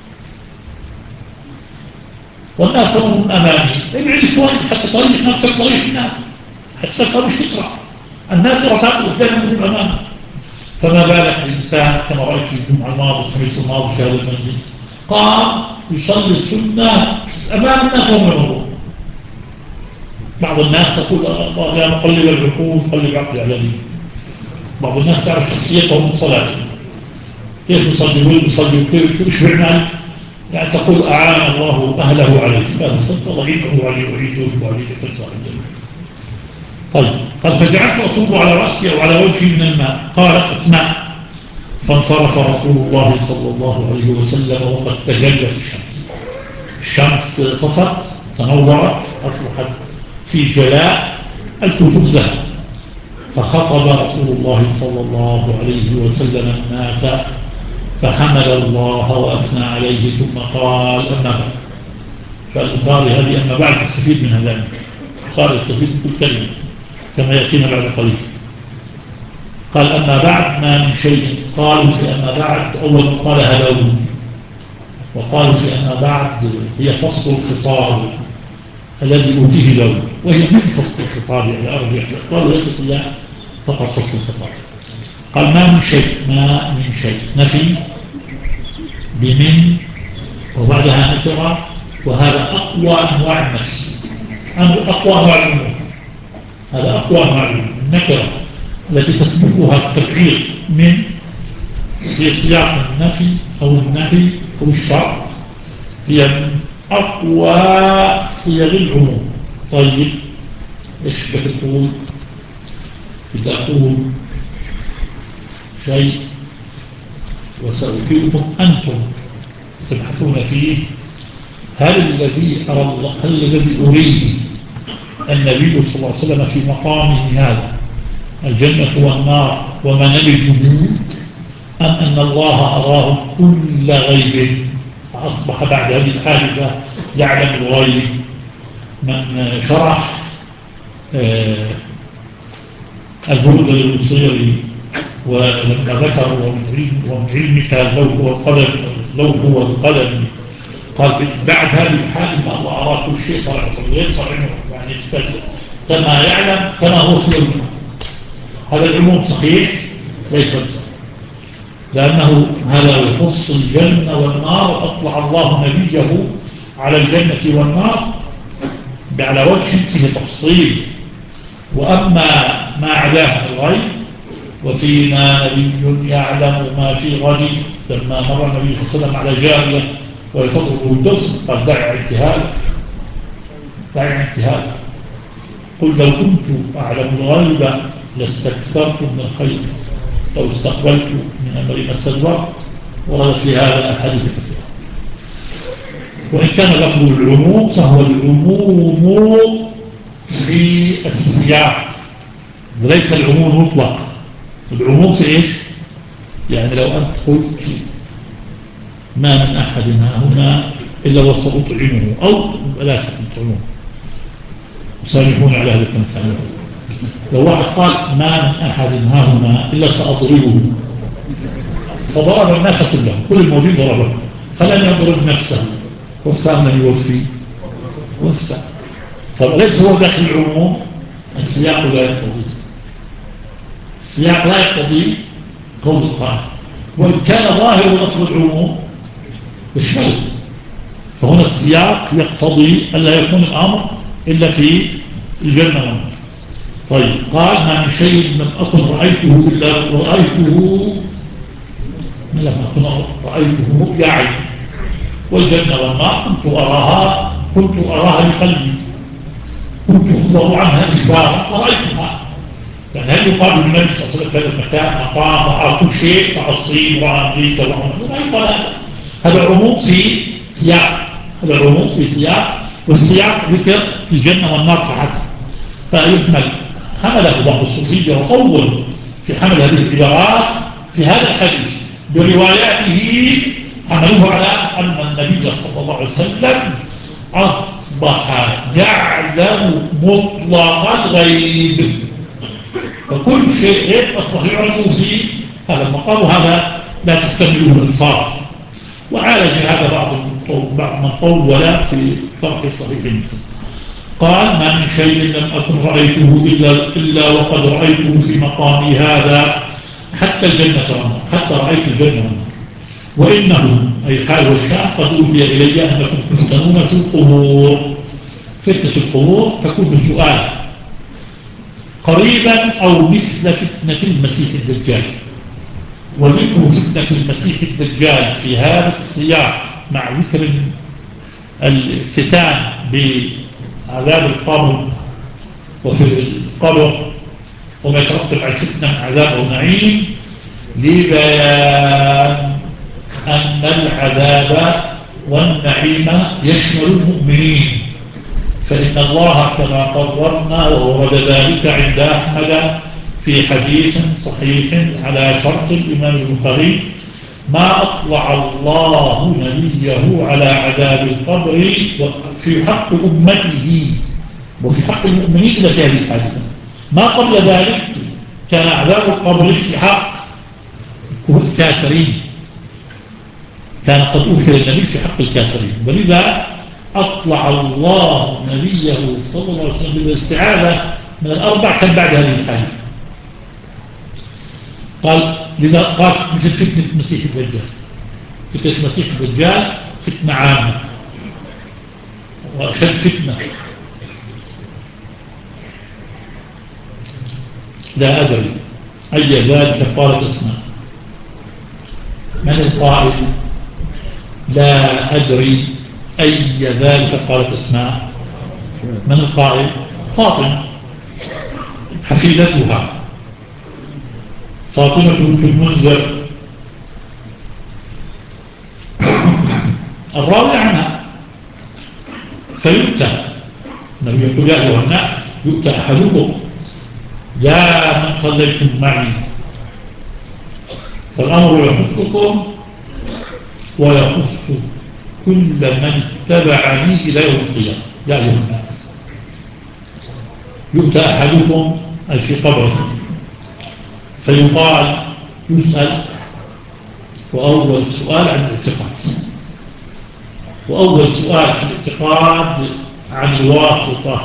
والناس تمر من أمامي، ابعد شوي حتى طريق نفسك طريق الناس حتى تفهم مش تسرع، الناس رسالة قدامهم من أمامه. فما بالك الإنسان كما رأيت في الجمعة الماضي الخميس الماضي في هذا المسجد قام يصلي السنة أمام الناس وهم يمرون. بعض الناس تقول الله يا مقلب العقول قلب عقلي على دين. بعض الناس تعرف شخصيتهم من صلاته، كيف يصلي وين يصلي وكيف يشبع مال، يعني تقول أعان الله أهله عليه، هذا صدق الله يدعو عليه ويجوز عليه فلسفة الجنة. طيب قال فجعلت أصب على رأسي أو على وجهي من الماء. قالت أسماء فانصرف رسول الله صلى الله عليه وسلم وقد تجلت الشمس صفت تنورت أصبحت في جلاء الكفوف ذهب. فخطب رسول الله صلى الله عليه وسلم الناس فحمد الله وأثنى عليه ثم قال أما بعد. فالبخاري هذه أما بعد تستفيد من هذا، البخاري يستفيد من كل كلمة كما يأتينا بعد قليل. قال أما بعد ما من شيء قالوا في أما بعد أول ما قال هلو، وقالوا في أما بعد هي فصل الخطاب الذي أوتيه له، وهي من فصل الخطاب على أرجح قالوا ليست هي فقط فصل الخطاب. قال ما من شيء، ما من شيء نفي بمن وبعدها نكرة، وهذا أقوى أنواع النفي، أقوى أنواع الأمور، هذا أقوى أنواع النكرة التي تسبقها التبعير من في سياق النفي أو النهي أو الشرط، هي من أقوى صيغ العموم. طيب إيش بتقول؟ بتقول شيء وسأكلكم أنتم تبحثون فيه هل الذي أريد النبي صلى الله عليه وسلم في مقامه هذا الجنة والنار وما نلجه، أم أن الله أراه كل غيب فأصبح بعد هذه الحادثة يعلم الغيب؟ من شرح الجهود للبصيري ولما ذكر ومن علمك لو هو القلم قال بعد هذه الحادثة الله أرى كل شيء صار يصر يعني كما يعلم كما هو في علمه. هذا العموم صحيح ليس صحيح، لأنه هذا يخص الجنة والنار. أطلع الله نبيه على الجنة والنار على وجه فيه تفصيل. وأما ما عداه الغيب وفينا نبي يعلم ما في غد، لما مر النبي صلى الله عليه وسلم على جارية وهي تطلب الدرس قال دعي انتهاء قل لو كنت أعلم الغيب لاستكثرت من الخير لو استقبلت من أمري ما استدبرت. ورد في هذا أحاديث كثيرة. وإن كان لفظ العموم فهو العموم في السياق وليس العموم المطلق. العموم في إيش؟ يعني لو أنت قلت ما من أحد هنا إلا وسأطعمه أو لا سأطعمه وسامحون على هذا التمثال. لو واحد قال ما من أحد هنا إلا سأضربه فضرب الناس كلهم، كل الموجودين ضربه، فلم يضرب نفسه، والثاني من يوفي وفى. طب ليس هو داخل العموم؟ السياق لا يقتضي، السياق لا يقتضي قول القائل، وإن كان ظاهر لفظ العموم يشمل، فهنا السياق يقتضي ألا يكون الأمر إلا في الجنة والنار. طيب قال ما من شيء لم أكن رأيته إلا رأيته، لم أكن رأيته رؤيا عين، والجنة والنار كنت أراها بقلبي، كنت أخبر عنها إخبارا ورأيتها. يعني هل يقال للنبي صلى الله عليه وسلم في هذا المكان مقام رأى كل شيء كعصير ورأى أمريكا لا يقال هذا عموم في سياق، هذا عموم في سياق، والسياق ذكر الجنة والنار فحسب، فيحمل. حمله بعض الصوفية وطول في حمل هذه العبارات في هذا الحديث برواياته، حملوه على أن النبي صلى الله عليه وسلم أصبح يعلم مطلق الغيب، فكل شيء غيب أصبح يعرفه في هذا المقام، وهذا لا تكتمله الألفاظ. وعالج هذا بعض من طول في شرح صحيح مسلم. قال ما من شيء لم أكن رأيته إلا وقد رأيته في مقامي هذا، حتى الجنة والنار، حتى رأيت الجنة والنار. وإنه أي حال والشام قد أوحي إلي أنكم تفتنون في القبور. فتنة القبور تكون بسؤال قريبا أو مثل فتنة المسيح الدجال، وذكر فتنة المسيح الدجال في هذا السياق مع ذكر الافتتان بعذاب القبر وفي القبر وما يترتب على الفتنة من عذاب ونعيم، لبيان أن العذاب والنعيم يشمل المؤمنين، فإن الله كما قررنا وورد ذلك عند أحمد في حديث صحيح على شرط الإمام البخاري: ما أطلع الله نبيه على عذاب القبر في حق أمته وفي حق المؤمنين إلى هذه الحادثة. ما قبل ذلك كان عذاب القبر في حق الكافرين، كان قد أوحي النبي في حق الكافرين، ولذا أطلع الله نبيه صلى الله عليه وسلم بالاستعاذة من الأربع كان بعد هذه الحادثة. قال لذا قال مثل فتنة مسيح الدجال، فتنة مسيح الدجال فتنة عامة وأشد فتنة. لا أدري أي ذلك قالت اسمع. من القائل؟ لا أدري أي ذلك قالت اسماء. من القائل؟ فاطمة حفيدتها، فاطمة بنت المنذر الراوي عنها. فيؤتى النبي يقول يا أيها الناس يؤتى أحدكم يا من صليتم معي، فالأمر يخصكم ويخص كل من اتبعني إلى يوم القيامة. يا أيها الناس يؤتى أحدكم أي في قبره، فيقال يسأل، وأول سؤال عن الاعتقاد، وأول سؤال في الاعتقاد عن الواسطة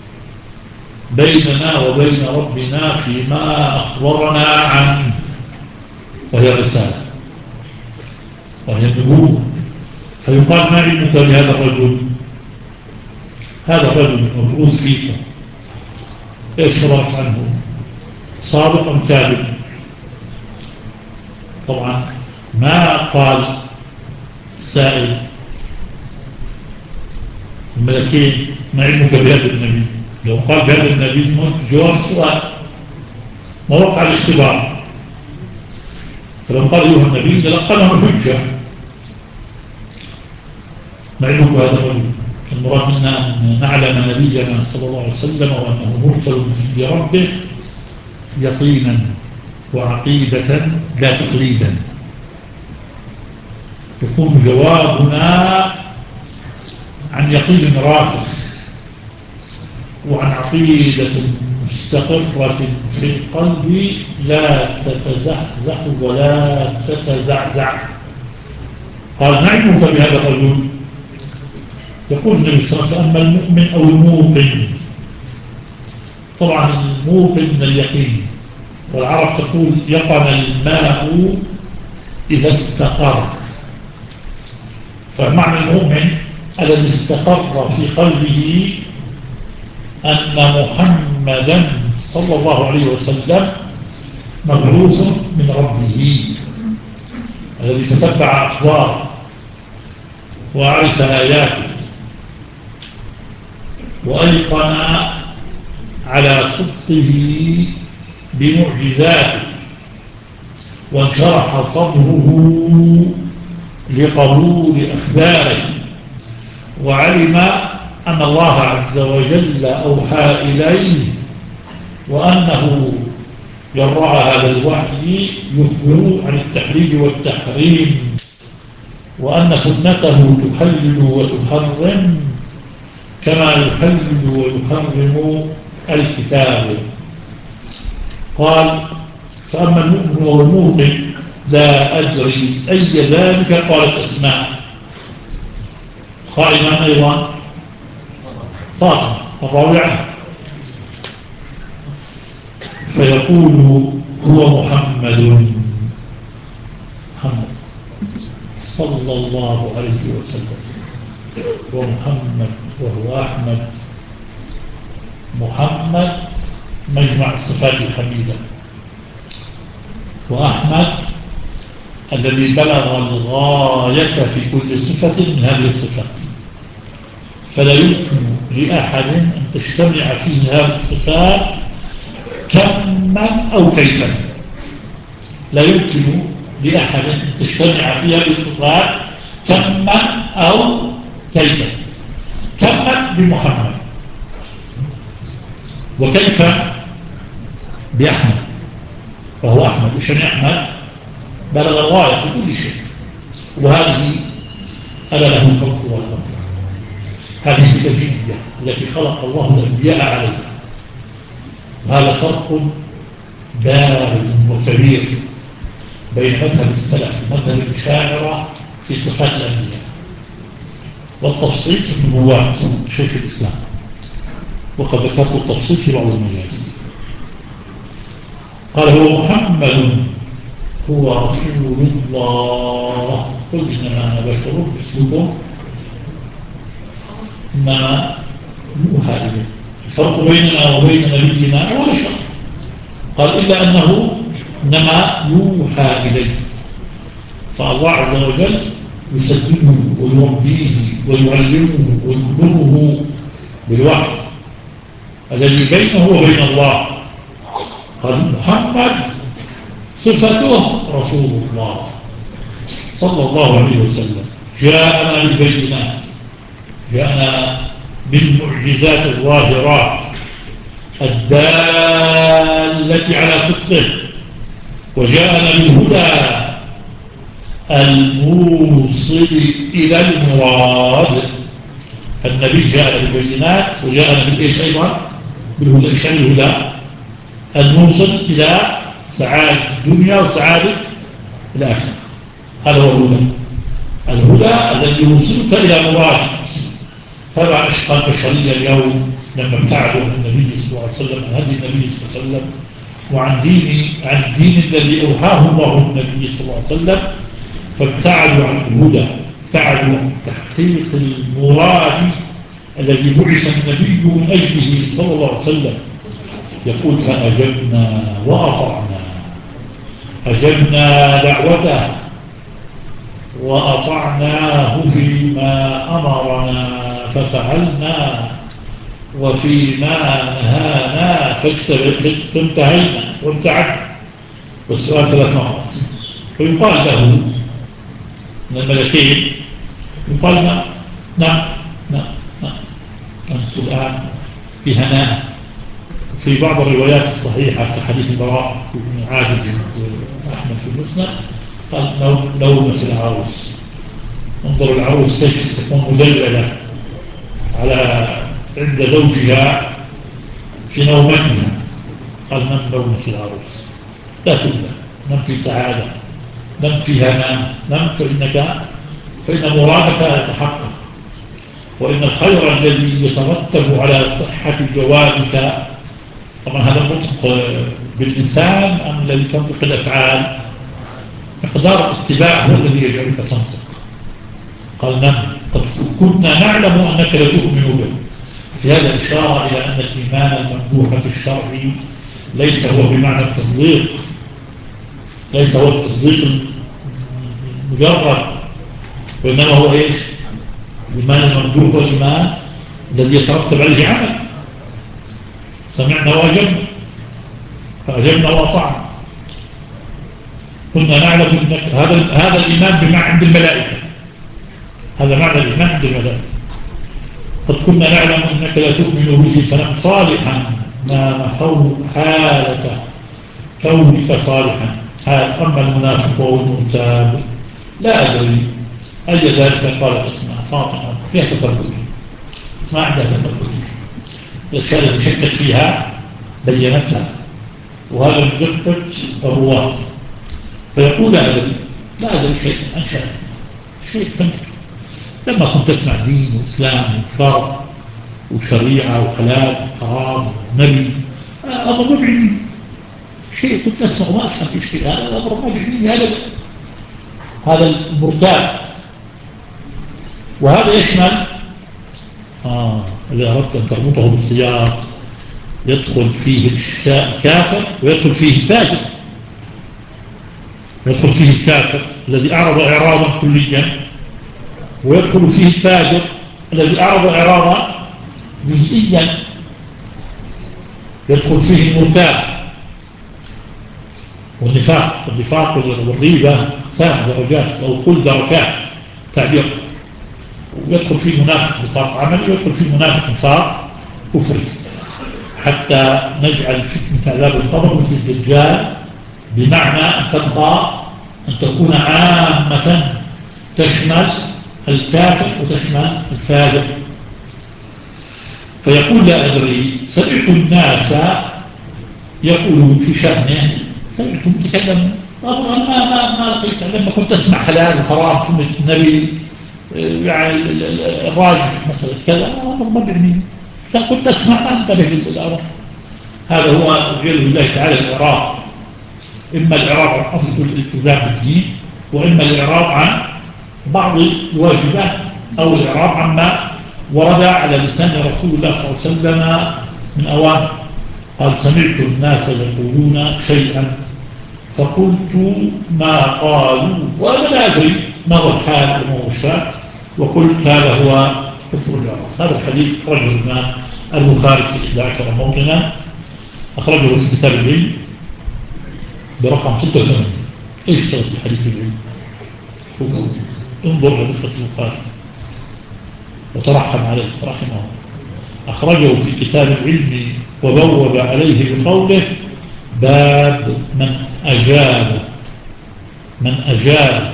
بيننا وبين ربنا فيما أخبرنا عنه، وهي الرسالة وهي النبوة. فيقال ما علمك بهذا الرجل؟ هذا الرجل مبعوث فيكم، ايش رايك عنه؟ صادق أم كاذب؟ طبعا ما قال سائل الملكين ما علمك بهذا النبي، لو قال بهذا النبي جواب السؤال ما وقع الاختبار، فلو قال أيها النبي للقنه الحجة. ما علمك بهذا الرجل؟ المراد منا أن نعلم نبينا صلى الله عليه وسلم وأنه مرسل بربه يقينا وعقيدة لا تقليدا. يكون جوابنا عن يقين راسخ وعن عقيدة مستقرة في القلب لا تتزحزح ولا تتزعزع. قال نعلمك بهذا الرجل. يقول النبي صلى الله عليه وسلم: أما المؤمن أو الموقن. طبعا الموقن من اليقين، والعرب تقول يقن الماء إذا استقر. فمعنى المؤمن الذي استقر في قلبه أن محمدا صلى الله عليه وسلم مبعوث من ربه، الذي تتبع أخباره وعرف آياته وأيقن على صدقه بمعجزاته وانشرح صدره لقبول أخباره، وعلم أن الله عز وجل أوحى إليه وأنه جرى هذا الوحي يخبر عن التحليل والتحريم، وأن سنته تحلل وتحرم كما يحلل ويحرم الكتاب. قال: فأما المؤمن والموقن لا أدري أي ذلك. قالت أسماء قائما أيضا فاطمة الراوي عنه، فيقول: هو محمد صلى الله عليه وسلم، ومحمد وهو أحمد. محمد مجمع الصفات الحميدة، وأحمد الذي بلغ الغاية في كل صفة من هذه الصفات. فلا يمكن لأحد أن تجتمع فيه هذه الصفات كما أو كيفا. لا يمكن لأحد أن تجتمع فيه هذه الصفات كما أو كيفا. كما بمحمد، وكيف بأحمد، وهو أحمد. وشان أحمد بلغ الغاية في كل شيء، وهذه ألا له الخلق والأمر. هذه السجية التي خلق الله الأنبياء عليها. وهذا فرق بارز وكبير بين مذهب السلف ومذهب الأشاعرة في صفات الأنبياء، والتفصيل في النبوات شيخ الإسلام، وقد ذكرت التفصيل في بعض المجالس. قال: هو محمد هو رسول الله، قل إنما أنا بشر مثلكم إنما يوحى إليه. الفرق بيننا وبين نبينا هو بشر. قال: إلا أنه إنما يوحى إليه. فالله عز وجل يسدده ويربيه ويعلمه ويخبره بالوحي الذي بينه وبين الله. قال: محمد صفته رسول الله صلى الله عليه وسلم، جاءنا بالبينات، جاءنا بالمعجزات الظاهرات الدالة على صدقه، وجاءنا بالهدى الموصل إلى المراد. النبي جاء بالبينات وجاءنا بالإيش أيضا؟ بالهدى. إيش يعني الهدى؟ الموصل إلى سعادة الدنيا وسعادة الآخرة. هذا هو الهدى. الهدى الذي يوصلك إلى مرادك. فما أشقى البشرية اليوم لما ابتعدوا عن النبي صلى الله عليه وسلم، عن هدي النبي صلى الله عليه وسلم، وعن الدين الذي أوحاه الله النبي صلى الله عليه وسلم، فابتعدوا عن الهدى، ابتعدوا عن تحقيق المراد الذي بعث النبي من أجله صلى الله عليه وسلم. يقول: فأجبنا وأطعنا. أجبنا دعوته وأطعناه فيما أمرنا ففعلنا، وفيما نهانا فانتهينا وابتعدنا. والسؤال 3 مرات. فيقال له من الملكين، يقال: نعم أنت الآن في هناء. في بعض الروايات الصحيحة كحديث البراء بن عازب أحمد في المسند قال: نومة العروس. انظر العروس كيف تكون مدللة على عند زوجها في نومتها. قال نم نومة العروس لا تبدأ، نم في سعادة، نم في هناء، نم فإن مرادك يتحقق، وإن الخير الذي يترتب على صحة جوابك، طبعا هذا النطق باللسان أم الذي تنطق الأفعال؟ مقدار الاتباع هو الذي يجعلك تنطق. قال نعم قد كنا نعلم أنك لا تؤمن به. في هذا الإشارة إلى أن الإيمان الممدوح في الشرع ليس هو بمعنى التصديق، ليس هو التصديق المجرد، وإنما هو إيش؟ الإيمان الممدوح هو الإيمان الذي يترتب عليه عمل. سمعنا وأجبنا، فأجبنا وأطعنا. كنا نعلم أنك هذا الإيمان بما عند الملائكة، هذا معنى الإيمان عند الملائكة. قد كنا نعلم أنك لا تؤمن به فنم صالحا ما محوا حالة كونك صالحا. أما المنافق والمرتاب لا أدري أي ذلك. قالت اسمع فاطمة فيها تفرد، ما عندها تفرد، الأشياء التي شكت فيها بينتها، وهذا من دقة الرواة. فيقول لا أدري شيء عن شيء فهمت. لما كنت أسمع دين وإسلام وشرع وشريعة وحلال وحرام ونبي، أمر ما بعني شيء، كنت أسمع وما أفهم في شيء، هذا أمر ما بعني. هذا المرتاب. وهذا يشمل إذا أردت أن تربطه بالسياق يدخل فيه الكافر ويدخل فيه الفاجر. يدخل فيه الكافر الذي أعرض إعراضا كليا، ويدخل فيه الفاجر الذي أعرض إعراضا جزئيا. يدخل فيه المرتاب والنفاق والريبة سام درجات أو كل دركات تعبير. ويدخل فيه منافق نفاق عملي، ويدخل فيه منافق نفاق كفري، حتى نجعل فتنة عذاب القبر مثل الدجال، بمعنى أن تكون عامة تشمل الكافر وتشمل الفاجر. فيقول لا أدري، سمعت الناس يقولون في شأنه، سمعتهم يتكلمون ما لقيت. لما كنت أسمع حلال وحرام سنة النبي، يعني الراجح مثلا كذا، ما بعني، كنت أسمع ما انتبه للأمر. هذا هو غير الله تعالى الإعراض، إما الإعراض عن أصل الالتزام بالدين، وإما الإعراض عن بعض الواجبات، أو الإعراض عما ورد على لسان رسول الله صلى الله عليه وسلم من أوامر. قال سمعت الناس يقولون شيئا فقلت ما قالوا وأنا لا أدري ما هو الحال وما هو الشاك، وقلت هذا هو كفر الإعراض. هذا الحديث أخرجه الإمام البخاري في 11 موطنا، أخرجه في كتاب العلم برقم 86. إيش سبب حديث العلم؟ انظر لدقة البخاري وترحم عليه رحمه. أخرجه في كتاب العلم وبوب عليه بقوله باب من أجاب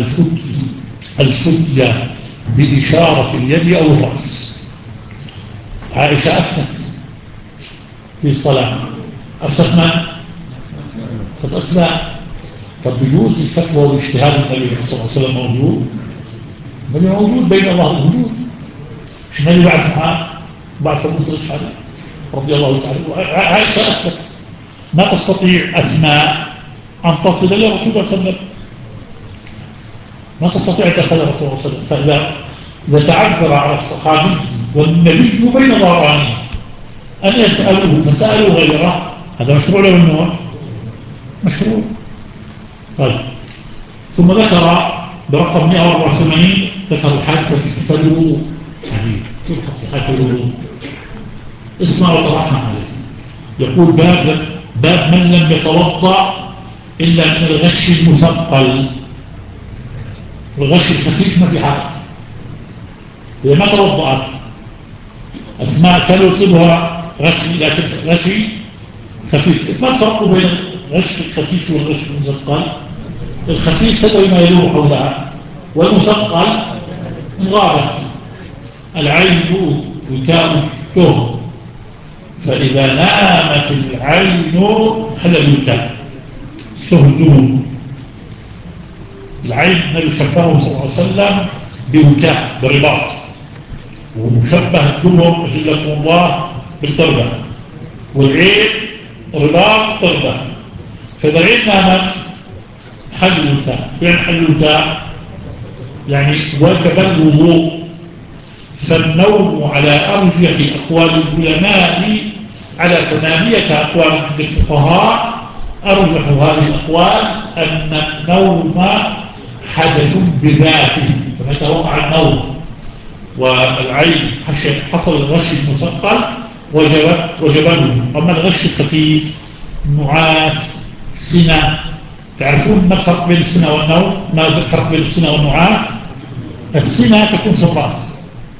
الفتية بإشارة اليد أو الرأس. عائشة أفتت في الصلاة، أفتت من؟ أسماء. طب بيجوز الفتوى واجتهاد النبي صلى الله عليه وسلم موجود؟ النبي موجود بين الله الوجود. مش النبي بعث موسى الأشعري رضي الله تعالى. عائشة أفتت ما تستطيع أسماء أن تصل إلى رسول الله صلى الله عليه وسلم، ما تستطيع أن تصل إلى رسول الله صلى الله عليه وسلم. فإذا تعذر على الصحابي والنبي بين ظهرانه أن يسألوه فسألوا غيره، هذا مشروع له النوع مشروع. طيب، ثم ذكر برقم 184 ذكر الحادثة في كتاب الوضوء. عجيب كيف في حادثة الوضوء؟ اسمع وترحم عليه. يقول باب من لم يتوضأ إلا من الغش المثقل. الغش الخفيف ما في حاجة، إذا ما توضأت أسماء كانوا يصيبها غشي، لكن غشي خفيف. ما الفرق بين الغش الخفيف والغش المثقل؟ الخفيف هو ما يدور حولها، والمثقل إن غابت العين وكاء الكهر فإذا نامت العين هذا الوكاء استهدوه. العين النبي شبهه صلى الله عليه وسلم بوكاء برباط، ومشبه الجمهر أجلكم الله بالقربة، والعين رباط قربة. فإذا العين نامت حل الوكاء. يعني حل الوكاء يعني وجب الوضوء. فالنوم على أرجح أقوال العلماء على 8 أقوال عند الفقهاء. أرجح هذه الأقوال أن النوم حدث بذاته، فمتى وقع النوم والعين حصل الغش المثقل وجب له. أما الغش الخفيف نعاس سنة، تعرفون ما الفرق بين السنة والنوم؟ ما الفرق بين السنة والنعاس؟ السنة تكون في الرأس،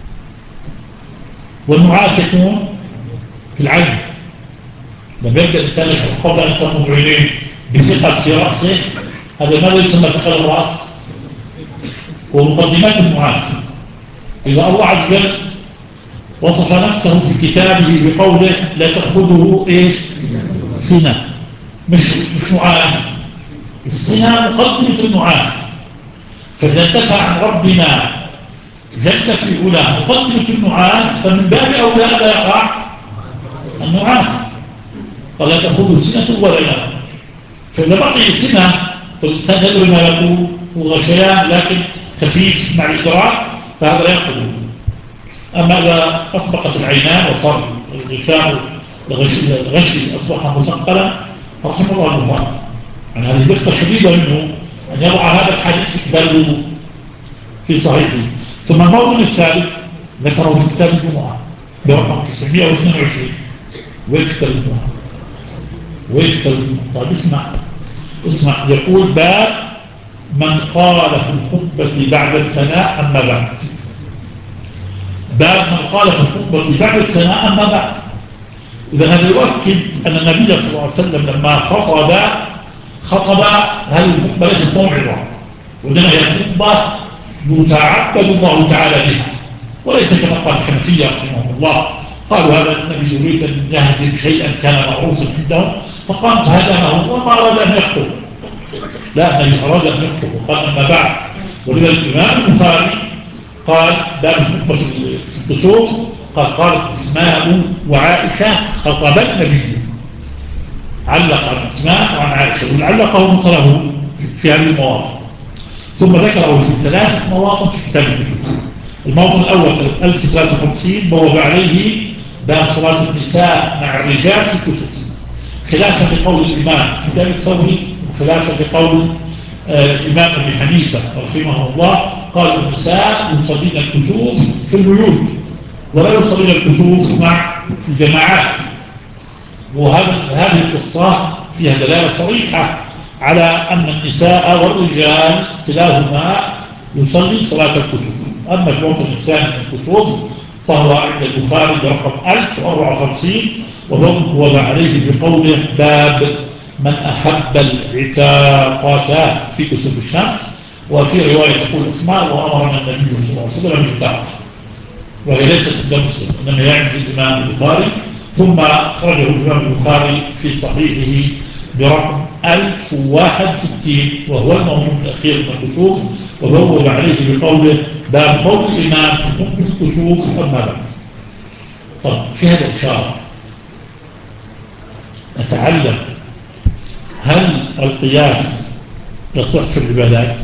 والنعاس يكون في العين. لما يبدأ الإنسان يشعر قبل أن تغمض عينيه بثقل في رأسه، هذا ماذا يسمى ثقل الرأس؟ ومقدمات النعاس. إذا الله عز وجل وصف نفسه في كتابه بقوله لا تأخذه إيش؟ سنة، مش نعاس. السنة مقدمة النعاس. فإذا انتفع عن ربنا جل في علاه مقدمة النعاس، فمن باب أولى لا يقع النعاس. فلا تأخذه سنة ولا نوم. فإذا بقي سنة والإنسان يدري ما يقول وغشيان لكن خفيف مع الإدراك، فهذا لا يأخذه. أما إذا أسبقت العينان وصار الغشاء الغشي أصبح مثقلا، فرحمه الله البخاري. يعني هذه دقة شديدة منه أن يضع هذا الحديث كتابه في صحيحه. ثم الموضوع الثالث ذكره في كتاب الجمعة برقم 922. وين كتاب الجمعة؟ طيب اسمع. يقول باب من قال في الخطبة بعد الثناء أما بعد. باب من قال في الخطبة بعد الثناء أما بعد. إذا هذا يؤكد أن النبي صلى الله عليه وسلم لما خطب هذه الخطبة ليست موعظة، وإنما هي خطبة يتعبد الله تعالى بها، وليس كما قال الحنفية رحمه الله قالوا هذا النبي يريد أن يهدم شيئا كان معروفا عندهم فقام فهدمه وما أراد أن يخطب. لا، النبي أراد أن يخطب وقال أما بعد. ولذا الإمام البخاري قال باب الخطبة في الكسوف قالت أسماء وعائشة خطب النبي. علق عن أسماء وعن عائشة، ولعلقه مثله في هذه المواضع. ثم ذكره في 3 مواطن في كتاب الكسوف. الموطن الأول سنة 1053 بوب عليه باب صلاة النساء مع الرجال في الكسوف، خلافا لقول الإمام كتاب الثوري، وخلافا لقول الإمام أبي حنيفة رحمه الله قال النساء يصلين الكسوف في البيوت ولا يصلين الكسوف مع الجماعات. وهذه القصة فيها دلالة صريحة على أن النساء والرجال كلاهما يصلي صلاة الكسوف. أما الموطن الثاني من الكسوف فهو عند البخاري برقم 1054 وهو عليه بقوله باب من أحب العتاقات في كسوف الشمس. وفي رواية تقول أسماء وأمرنا النبي صلى الله عليه وسلم بالعتاق، وهي ليست عند مسلم إنما هي عند الإمام البخاري. ثم أخرجه الإمام البخاري في صحيحه برقم 1061 وهو الموضوع الأخير من الكسوف، وبوب عليه بقوله باب قول الإمام في خطبة الكسوف أما بعد. طب في هذا الإشارة نتعلم هل القياس يصح في العبادات؟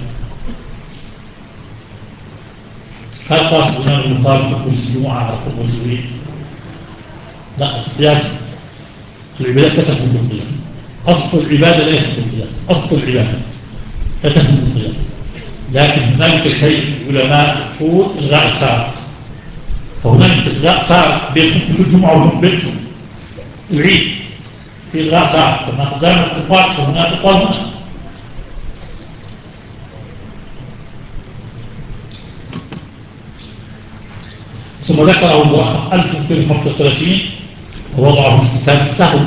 هل قاس الإمام البخاري في خطبة الجمعة على خطبة العيد؟ لا، القياس العبادات لا تثبت بالقياس. أصل العبادة لا يثبت بالقياس، أصل العبادة لا تثبت بالقياس. لكن هنالك شيء علماء يقول إلغاء سار، فهنالك إلغاء سار بين خطبة الجمعة وخطبة العيد في إلغاء سار، كما قدام القطاع فهناك قال هنا. ثم ذكره برقم 1235 ووضعه في كتاب السهو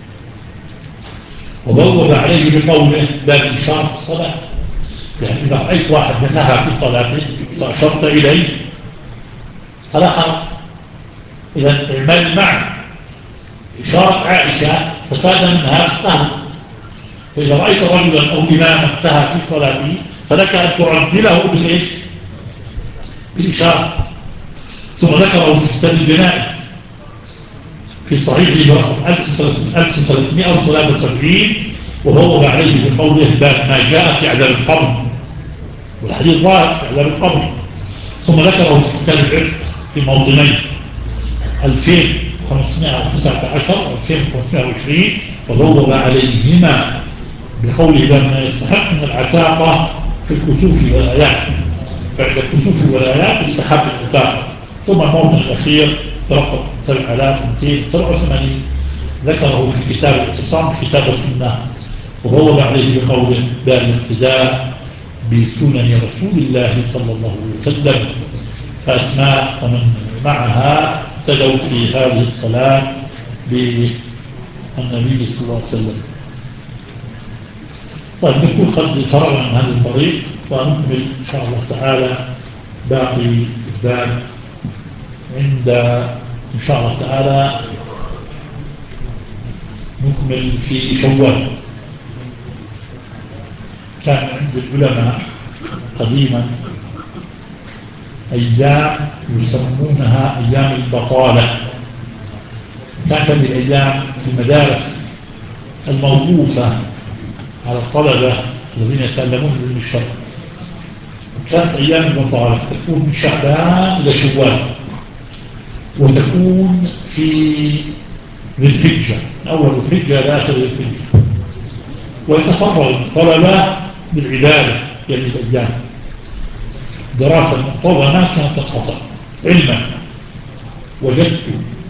وبوب عليه بقوله باب إشارة الصلاة. يعني إذا رأيت واحد نساها في صلاته فأشرت إليه فلا خرج. إذا إعمال المعنى إشارة عائشة فساد منها السهو. فإذا رأيت رجلا أو إماما انتهى في صلاته فلك أن تعدله بالإيش؟ بالإشارة. ثم ذكره في كتاب الجنائز في صحيحه برقم 1373 وهو عليه بقوله باب ما جاء في عذاب القبر، والحديث ظاهر في عذاب القبر. ثم ذكره في كتاب العتق في موطنين 2519 و 2520 وضوب عليهما بقوله لما يستحق من العتاقة في الكسوف والآيات، فعند الكسوف والآيات يستحق العتاقة. ثم الموطن الأخير برقم 7287 ذكره في كتاب الاعتصام كتاب السنة وضوب عليه بقوله باب الاقتداء بسنن رسول الله صلى الله عليه وسلم، فأسماء ومن معها اهتدوا في هذه الصلاة بالنبي صلى الله عليه وسلم. طيب نكون قد فرغنا من هذا الطريق ونكمل إن شاء الله تعالى باقي الباب عند إن شاء الله تعالى نكمل في شوال. كان عند العلماء قديما أيام يسمونها أيام البطالة. كانت هذه الأيام في المدارس الموقوفة على الطلبة الذين يتعلمون علم الشرع. كانت أيام البطالة تكون من شعبان إلى شوال، وتكون في ذي الحجة من أول الحجة إلى آخر الحجة، ويتفرغ الطلبة بالعبادة في هذه الأيام. دراسة المقتضى ما كانت تنقطع. علما وجدت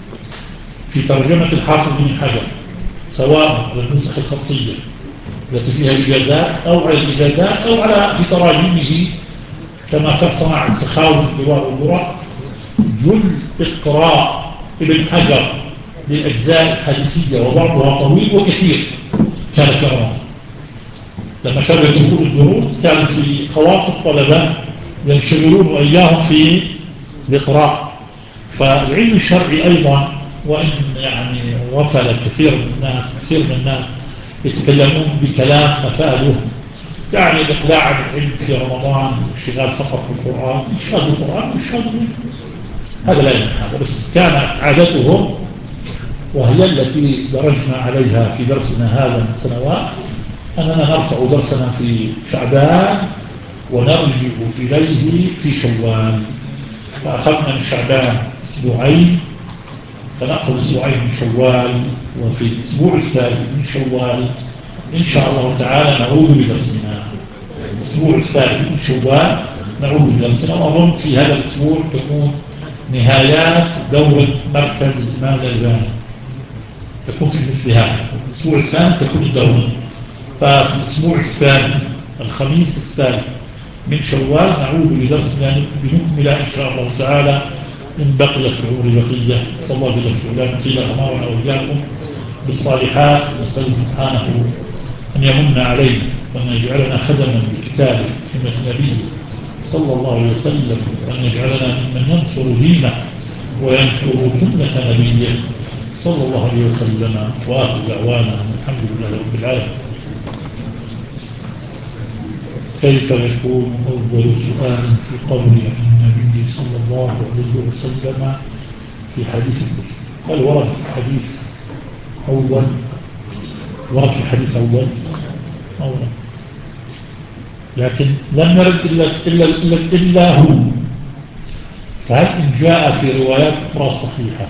في ترجمة الحافظ بن حجر سواء على النسخ الخطية التي فيها إجازات أو على الإجازات أو على في تراجمه كما صنع السخاوي في الدواء والبرع جل إقراء ابن حجر للأجزاء الحديثية وبعضها طويل وكثير كان في رمضان. لما كانوا يتركون الدروس كانوا في خواص الطلبة ينشغلون إياهم في الإقراء. فالعلم الشرعي أيضا وإن يعني غفل كثير من الناس يتكلمون بكلام مفاده يعني الإقلاع عن العلم في رمضان والشغال فقط بالقرآن، إشهاد القرآن وإشهاد هذا لا يمكن هذا، بس كانت عادتهم وهي التي درجنا عليها في درسنا هذا من سنوات أننا نرفع درسنا في شعبان ونرجع إليه في شوال. فأخذنا من شعبان أسبوعين فنأخذ أسبوعين من شوال، وفي الأسبوع الثالث من شوال إن شاء الله تعالى نعود بدرسنا. الأسبوع الثالث من شوال نعود بدرسنا، وأظن في هذا الأسبوع تكون نهايات دورة مركز الإمام الألباني تكون في مثل هذا. الأسبوع الثاني تكون الدورة. ففي الأسبوع الثالث الخميس الثالث من شوال نعود لدرسنا لنكمل إن شاء الله تعالى إن بقي في العمر بقية. صلى الله عليه وسلم قيل أمرنا وإياكم بالصالحات، نسأل سبحانه أن يمن علينا وأن يجعلنا خدما بكتابه سنة نبيه صلى الله عليه وسلم، وأن يجعلنا ممن ينصر دينه وينشر سنة نبيه صلى الله عليه وسلم. وآخر دعوانا الحمد لله رب العالمين. كيف يكون أول سؤال في قبر النبي صلى الله عليه وسلم في حديث الكفر؟ هل ورد في الحديث أول؟ ورد في الحديث أول أولا، لكن لم يرد إلا هو. فهل إن جاء في روايات أخرى صحيحة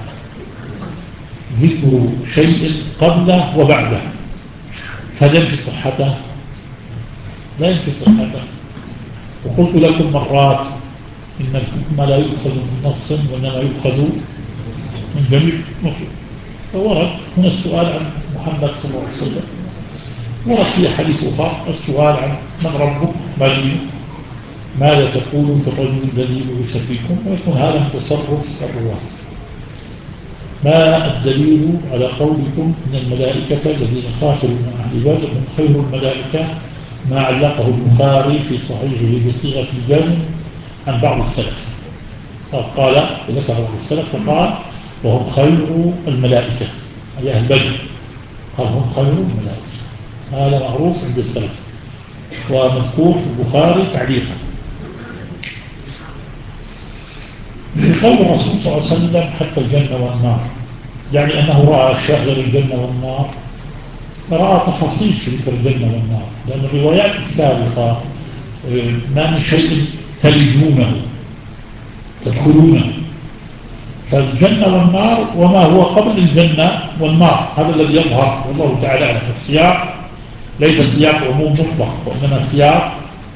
ذكر شيء قبله وبعده فهل ينفي صحته؟ لا ينفي صحته. وقلت لكم مرات إن الحكم لا يؤخذ من نص وإنما يؤخذ من جميع نصوص. فورد هنا السؤال عن محمد صلى الله عليه وسلم، ورد في حديث آخر السؤال عن من ربك ما دينك ماذا تقول في الرجل الذي بعث فيكم، ويكون هذا تصرف الرواة. ما الدليل على قولكم إن الملائكة الذين قاتلوا مع أهل بدر هم خير الملائكة؟ ما علقه البخاري في صحيحه بصيغة الجزم عن بعض السلف. فقال ذكر بعض السلف فقال وهم خير الملائكة أي أهل بدر، قال هم خير الملائكة. هذا معروف عند السلف ومذكور في البخاري تعليقا. في قول الرسول صلى الله عليه وسلم حتى الجنة والنار، يعني أنه رأى أشياء غير الجنة والنار، رأى تفاصيل في ذكر الجنة والنار، لأن الروايات السابقة ما من شيء تلجونه تدخلونه، فالجنة والنار وما هو قبل الجنة والنار هذا الذي يظهر والله تعالى في السياق، ليس السياق عموم مطلق، وإنما السياق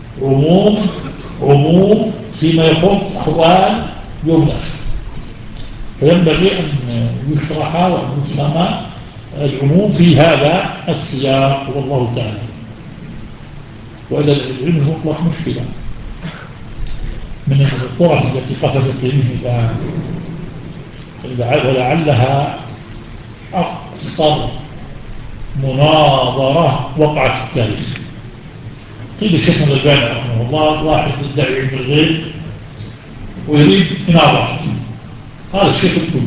عموم فيما يخص أحوال يوم الآخر، فينبغي أن يشرح وأن يفهم العموم في هذا السياق والله تعالى. وإذا العلم المطلق مشكلة من الطرف التي قصدت به ولعلها أقصر مناظرة وقعت في التاريخ. قيل الشيخ الألباني رحمه الله واحد يدعي علم الغيب ويريد مناظرة، قال الشيخ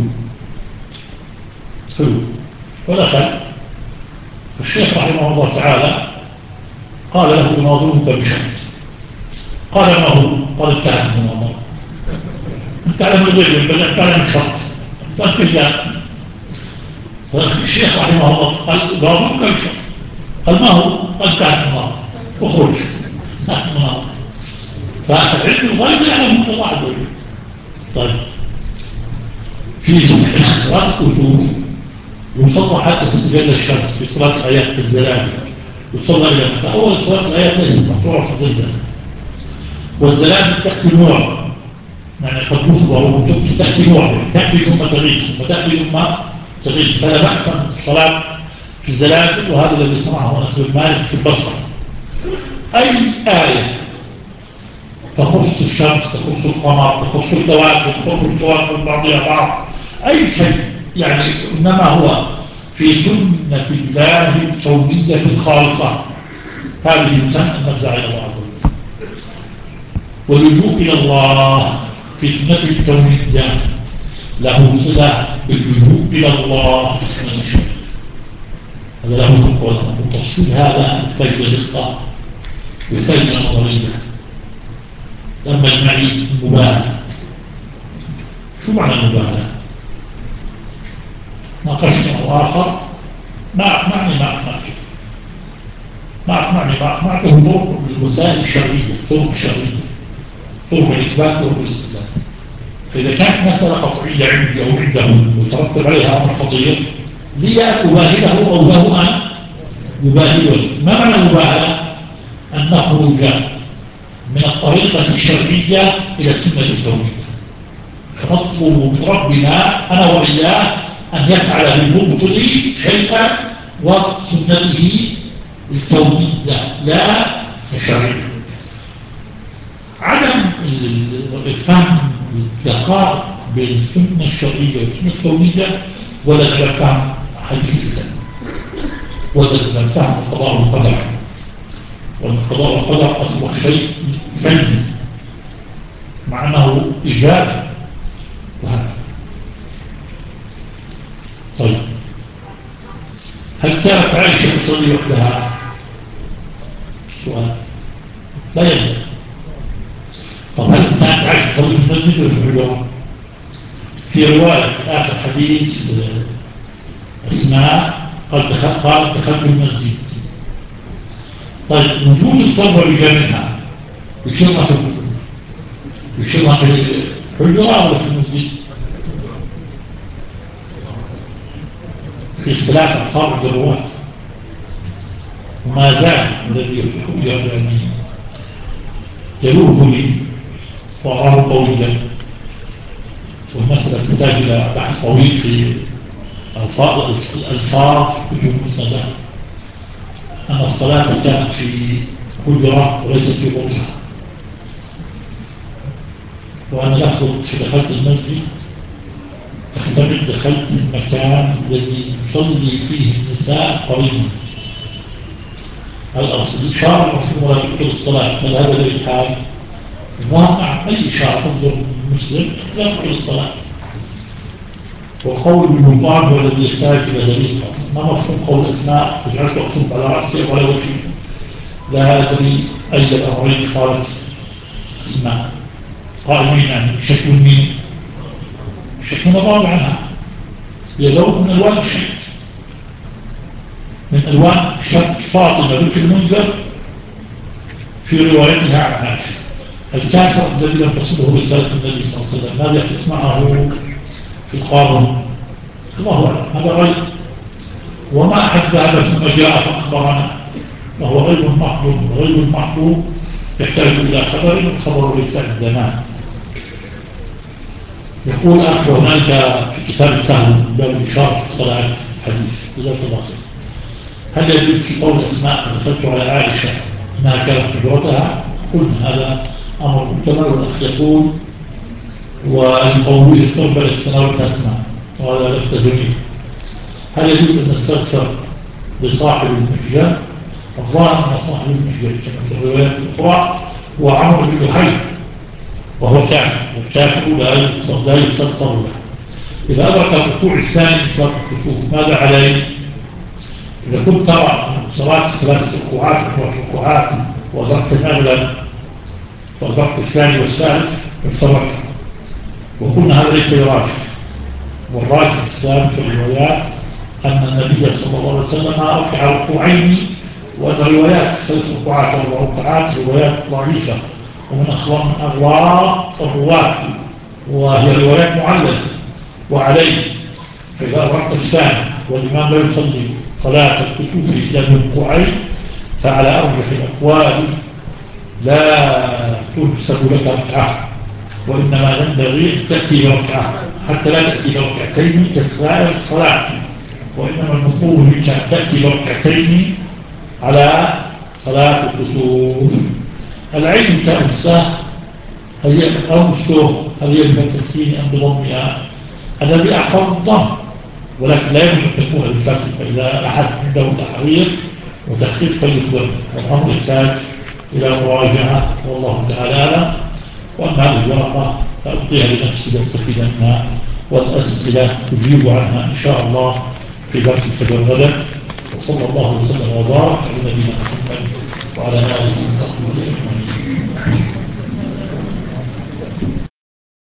ادخلوا ودخل، فالشيخ رحمه الله تعالى قال له يناظرك بشرط، قال ما هو؟ قال تعلم المناظرة، أنت تعلم الغيب بل أنت تعلم الشرط، فالكذاب. فالشيخ رحمه الله قال يناظرك بشرط، قال ما هو؟ قال تعلم المناظرة اخرج المناظرة. فعلم الغيب يعلمه الله عز وجل. طيب في صلاة الكسوف يصلى حتى تتجلى الشمس، في صلاة الآيات في الزلازل يصلى إلى متى؟ أول صلاة الآيات ليست مقطوعة في الزلزال، والزلازل تأتي نوع، يعني قد يصبر تأتي نوع، تأتي ثم تغيب ثم تأتي ثم تغيب، فلا بأس الصلاة في الزلازل، وهذا الذي صنعه أنس بن مالك في البصرة. أي آية تخص الشمس، تخص القمر، تخص الكواكب، تخص الكواكب بعضها بعض، أي شيء يعني، إنما هو في سنة الله الكونية الخالصة، هذه سنة النفزع إلى الله عز وجل، واللجوء إلى الله في سنة الكونية له صلة باللجوء إلى الله في سنة الشرع، هذا له فقه، وتفصيل هذا يحتاج دقة ويحتاج نظرية. لما المعي المباهلة، شو معنى المباهلة؟ ناقشنا آخر ما أقنعني طرق الوسائل الشرعية، طرق الشرعية، طرق الإثبات، طرق الاستدلال. فإذا كانت مسألة قطعية عندي أو عنده ويترتب عليها أمر خطير، لي أن أباهله أو له أن يباهله. ما معنى المباهلة؟ أن نخرج من الطريقة الشرعية إلى السنة الكونية، فنطلب من ربنا أنا وإياه أن يفعل بالمبطل شيئا وفق سنته الكونية لا الشرعية. عدم الفهم الدقائق بين السنة الشرعية والسنة الكونية ولا على فهم حديث، ولا فهم القضاء والقدر، وأن القضاء والقدر أصبح شيء فني مع أنه إيجابي وهذا. طيب هل كانت عائشة تصلي وحدها؟ سؤال لا يمكن. طب هل كانت عائشة تصلي في المسجد ولا في الحجرة؟ في رواية في آخر حديث أسماء قالت دخلت المسجد. طيب وجود الصبر بجانبها يشيرنا في الحجرة ولا في المسجد؟ في اختلاف أصحاب عند الرواة، وما زال الذي يلوذني وأراه قويا، والمسألة تحتاج إلى بحث طويل في الألفاظ كتب المسندة، أن الصلاة كانت في حجرة وليست في غرفة، وأنا لفظ دخلت المسجد تحتمل دخلت المكان الذي يصلي فيه النساء قريبا. الإشارة المفهوم ولا تبطل الصلاة، فهذا الحال ظاهر عن أي إشارة تنظر المسلم لا تبطل الصلاة، والقول بالبطلان هو الذي يحتاج إلى دليل خاص. ما مفهوم قول أسماء فجعلت أصب على رأسي ولا وجهي؟ لا أدري أي الأمرين قالت أسماء. قال مين يعني؟ شك من مين؟ شك من الراوي عنها. هي لون من ألوان الشك، من ألوان شك فاطمة بنت المنذر في روايتها عن عائشة. الكافر الذي لم تصله رسالة النبي صلى الله عليه وسلم ماذا يسمعه في القارن؟ الله أعلم، هذا غيب. وما أحد ذهب ثم جاء فأخبرنا، وهو غيب محض. غيب المحض يحتاج إلى خبر، والخبر ليس عندنا. يقول أخ هناك في كتاب الفهم باب إشارة الصلاة الحديث جزاك الله خير. هل يجوز في قول أسماء فدخلت على عائشة أنها كانت حجرتها؟ قلنا هذا أمر محتمل. والأخ يقول وقوله تقبل تناولت أسماء، وهذا لست جميل. هل يجوز أن نستغفر لصاحب المحجاب؟ الظاهر أن صاحب المحجاب كما في الروايات الأخرى هو عمرو بن لحي، وهو كافر، والكافر لا يستغفر له. إذا أدرك الركوع الثاني من صلاة الكسوف ماذا عليه؟ إذا كنت ترى صلاة ثلاث ركوعات وأدركت المغرب وأدركت الثاني والثالث فافترك، وقلنا هذا ليس براجح. والراجح الثابت في الروايات أن النبي صلى الله عليه وسلم ركع ركوعين، وأن روايات ثلاث ركوعات وأربع ركوعات روايات ضعيفة ومن أغلاط الرواة، وهي روايات معللة. وعليه فإذا أدركت الثاني والإمام لا يصلي صلاة الكسوف إلا بركوعين فعلى أرجح الأقوال لا تنسب لك ركعة، وإنما ينبغي أن تأتي بركعة، حتى لا تأتي بركعتين كسائر الصلاة، وإنما المطلوب منك أن تأتي بركعتين على صلاة الكسوف. العين كأنساه هي أو مفتوح، هل هي بفتح السين أم بضمها؟ الذي أحفظ الضم، ولكن لا يمكن أن تكون بالفتح، فإذا أحد عنده تحرير وتخفيف فليصبر، والأمر يحتاج إلى مراجعة، والله تعالى أعلم. وأما هذه الورقة فأبقيها لنفسي لأستفيد منها، والأسئلة تجيب عنها إن شاء الله في درس الفجر غدا. وصلى الله وسلم وبارك على نبينا محمد وعلى آله وصحبه أجمعين.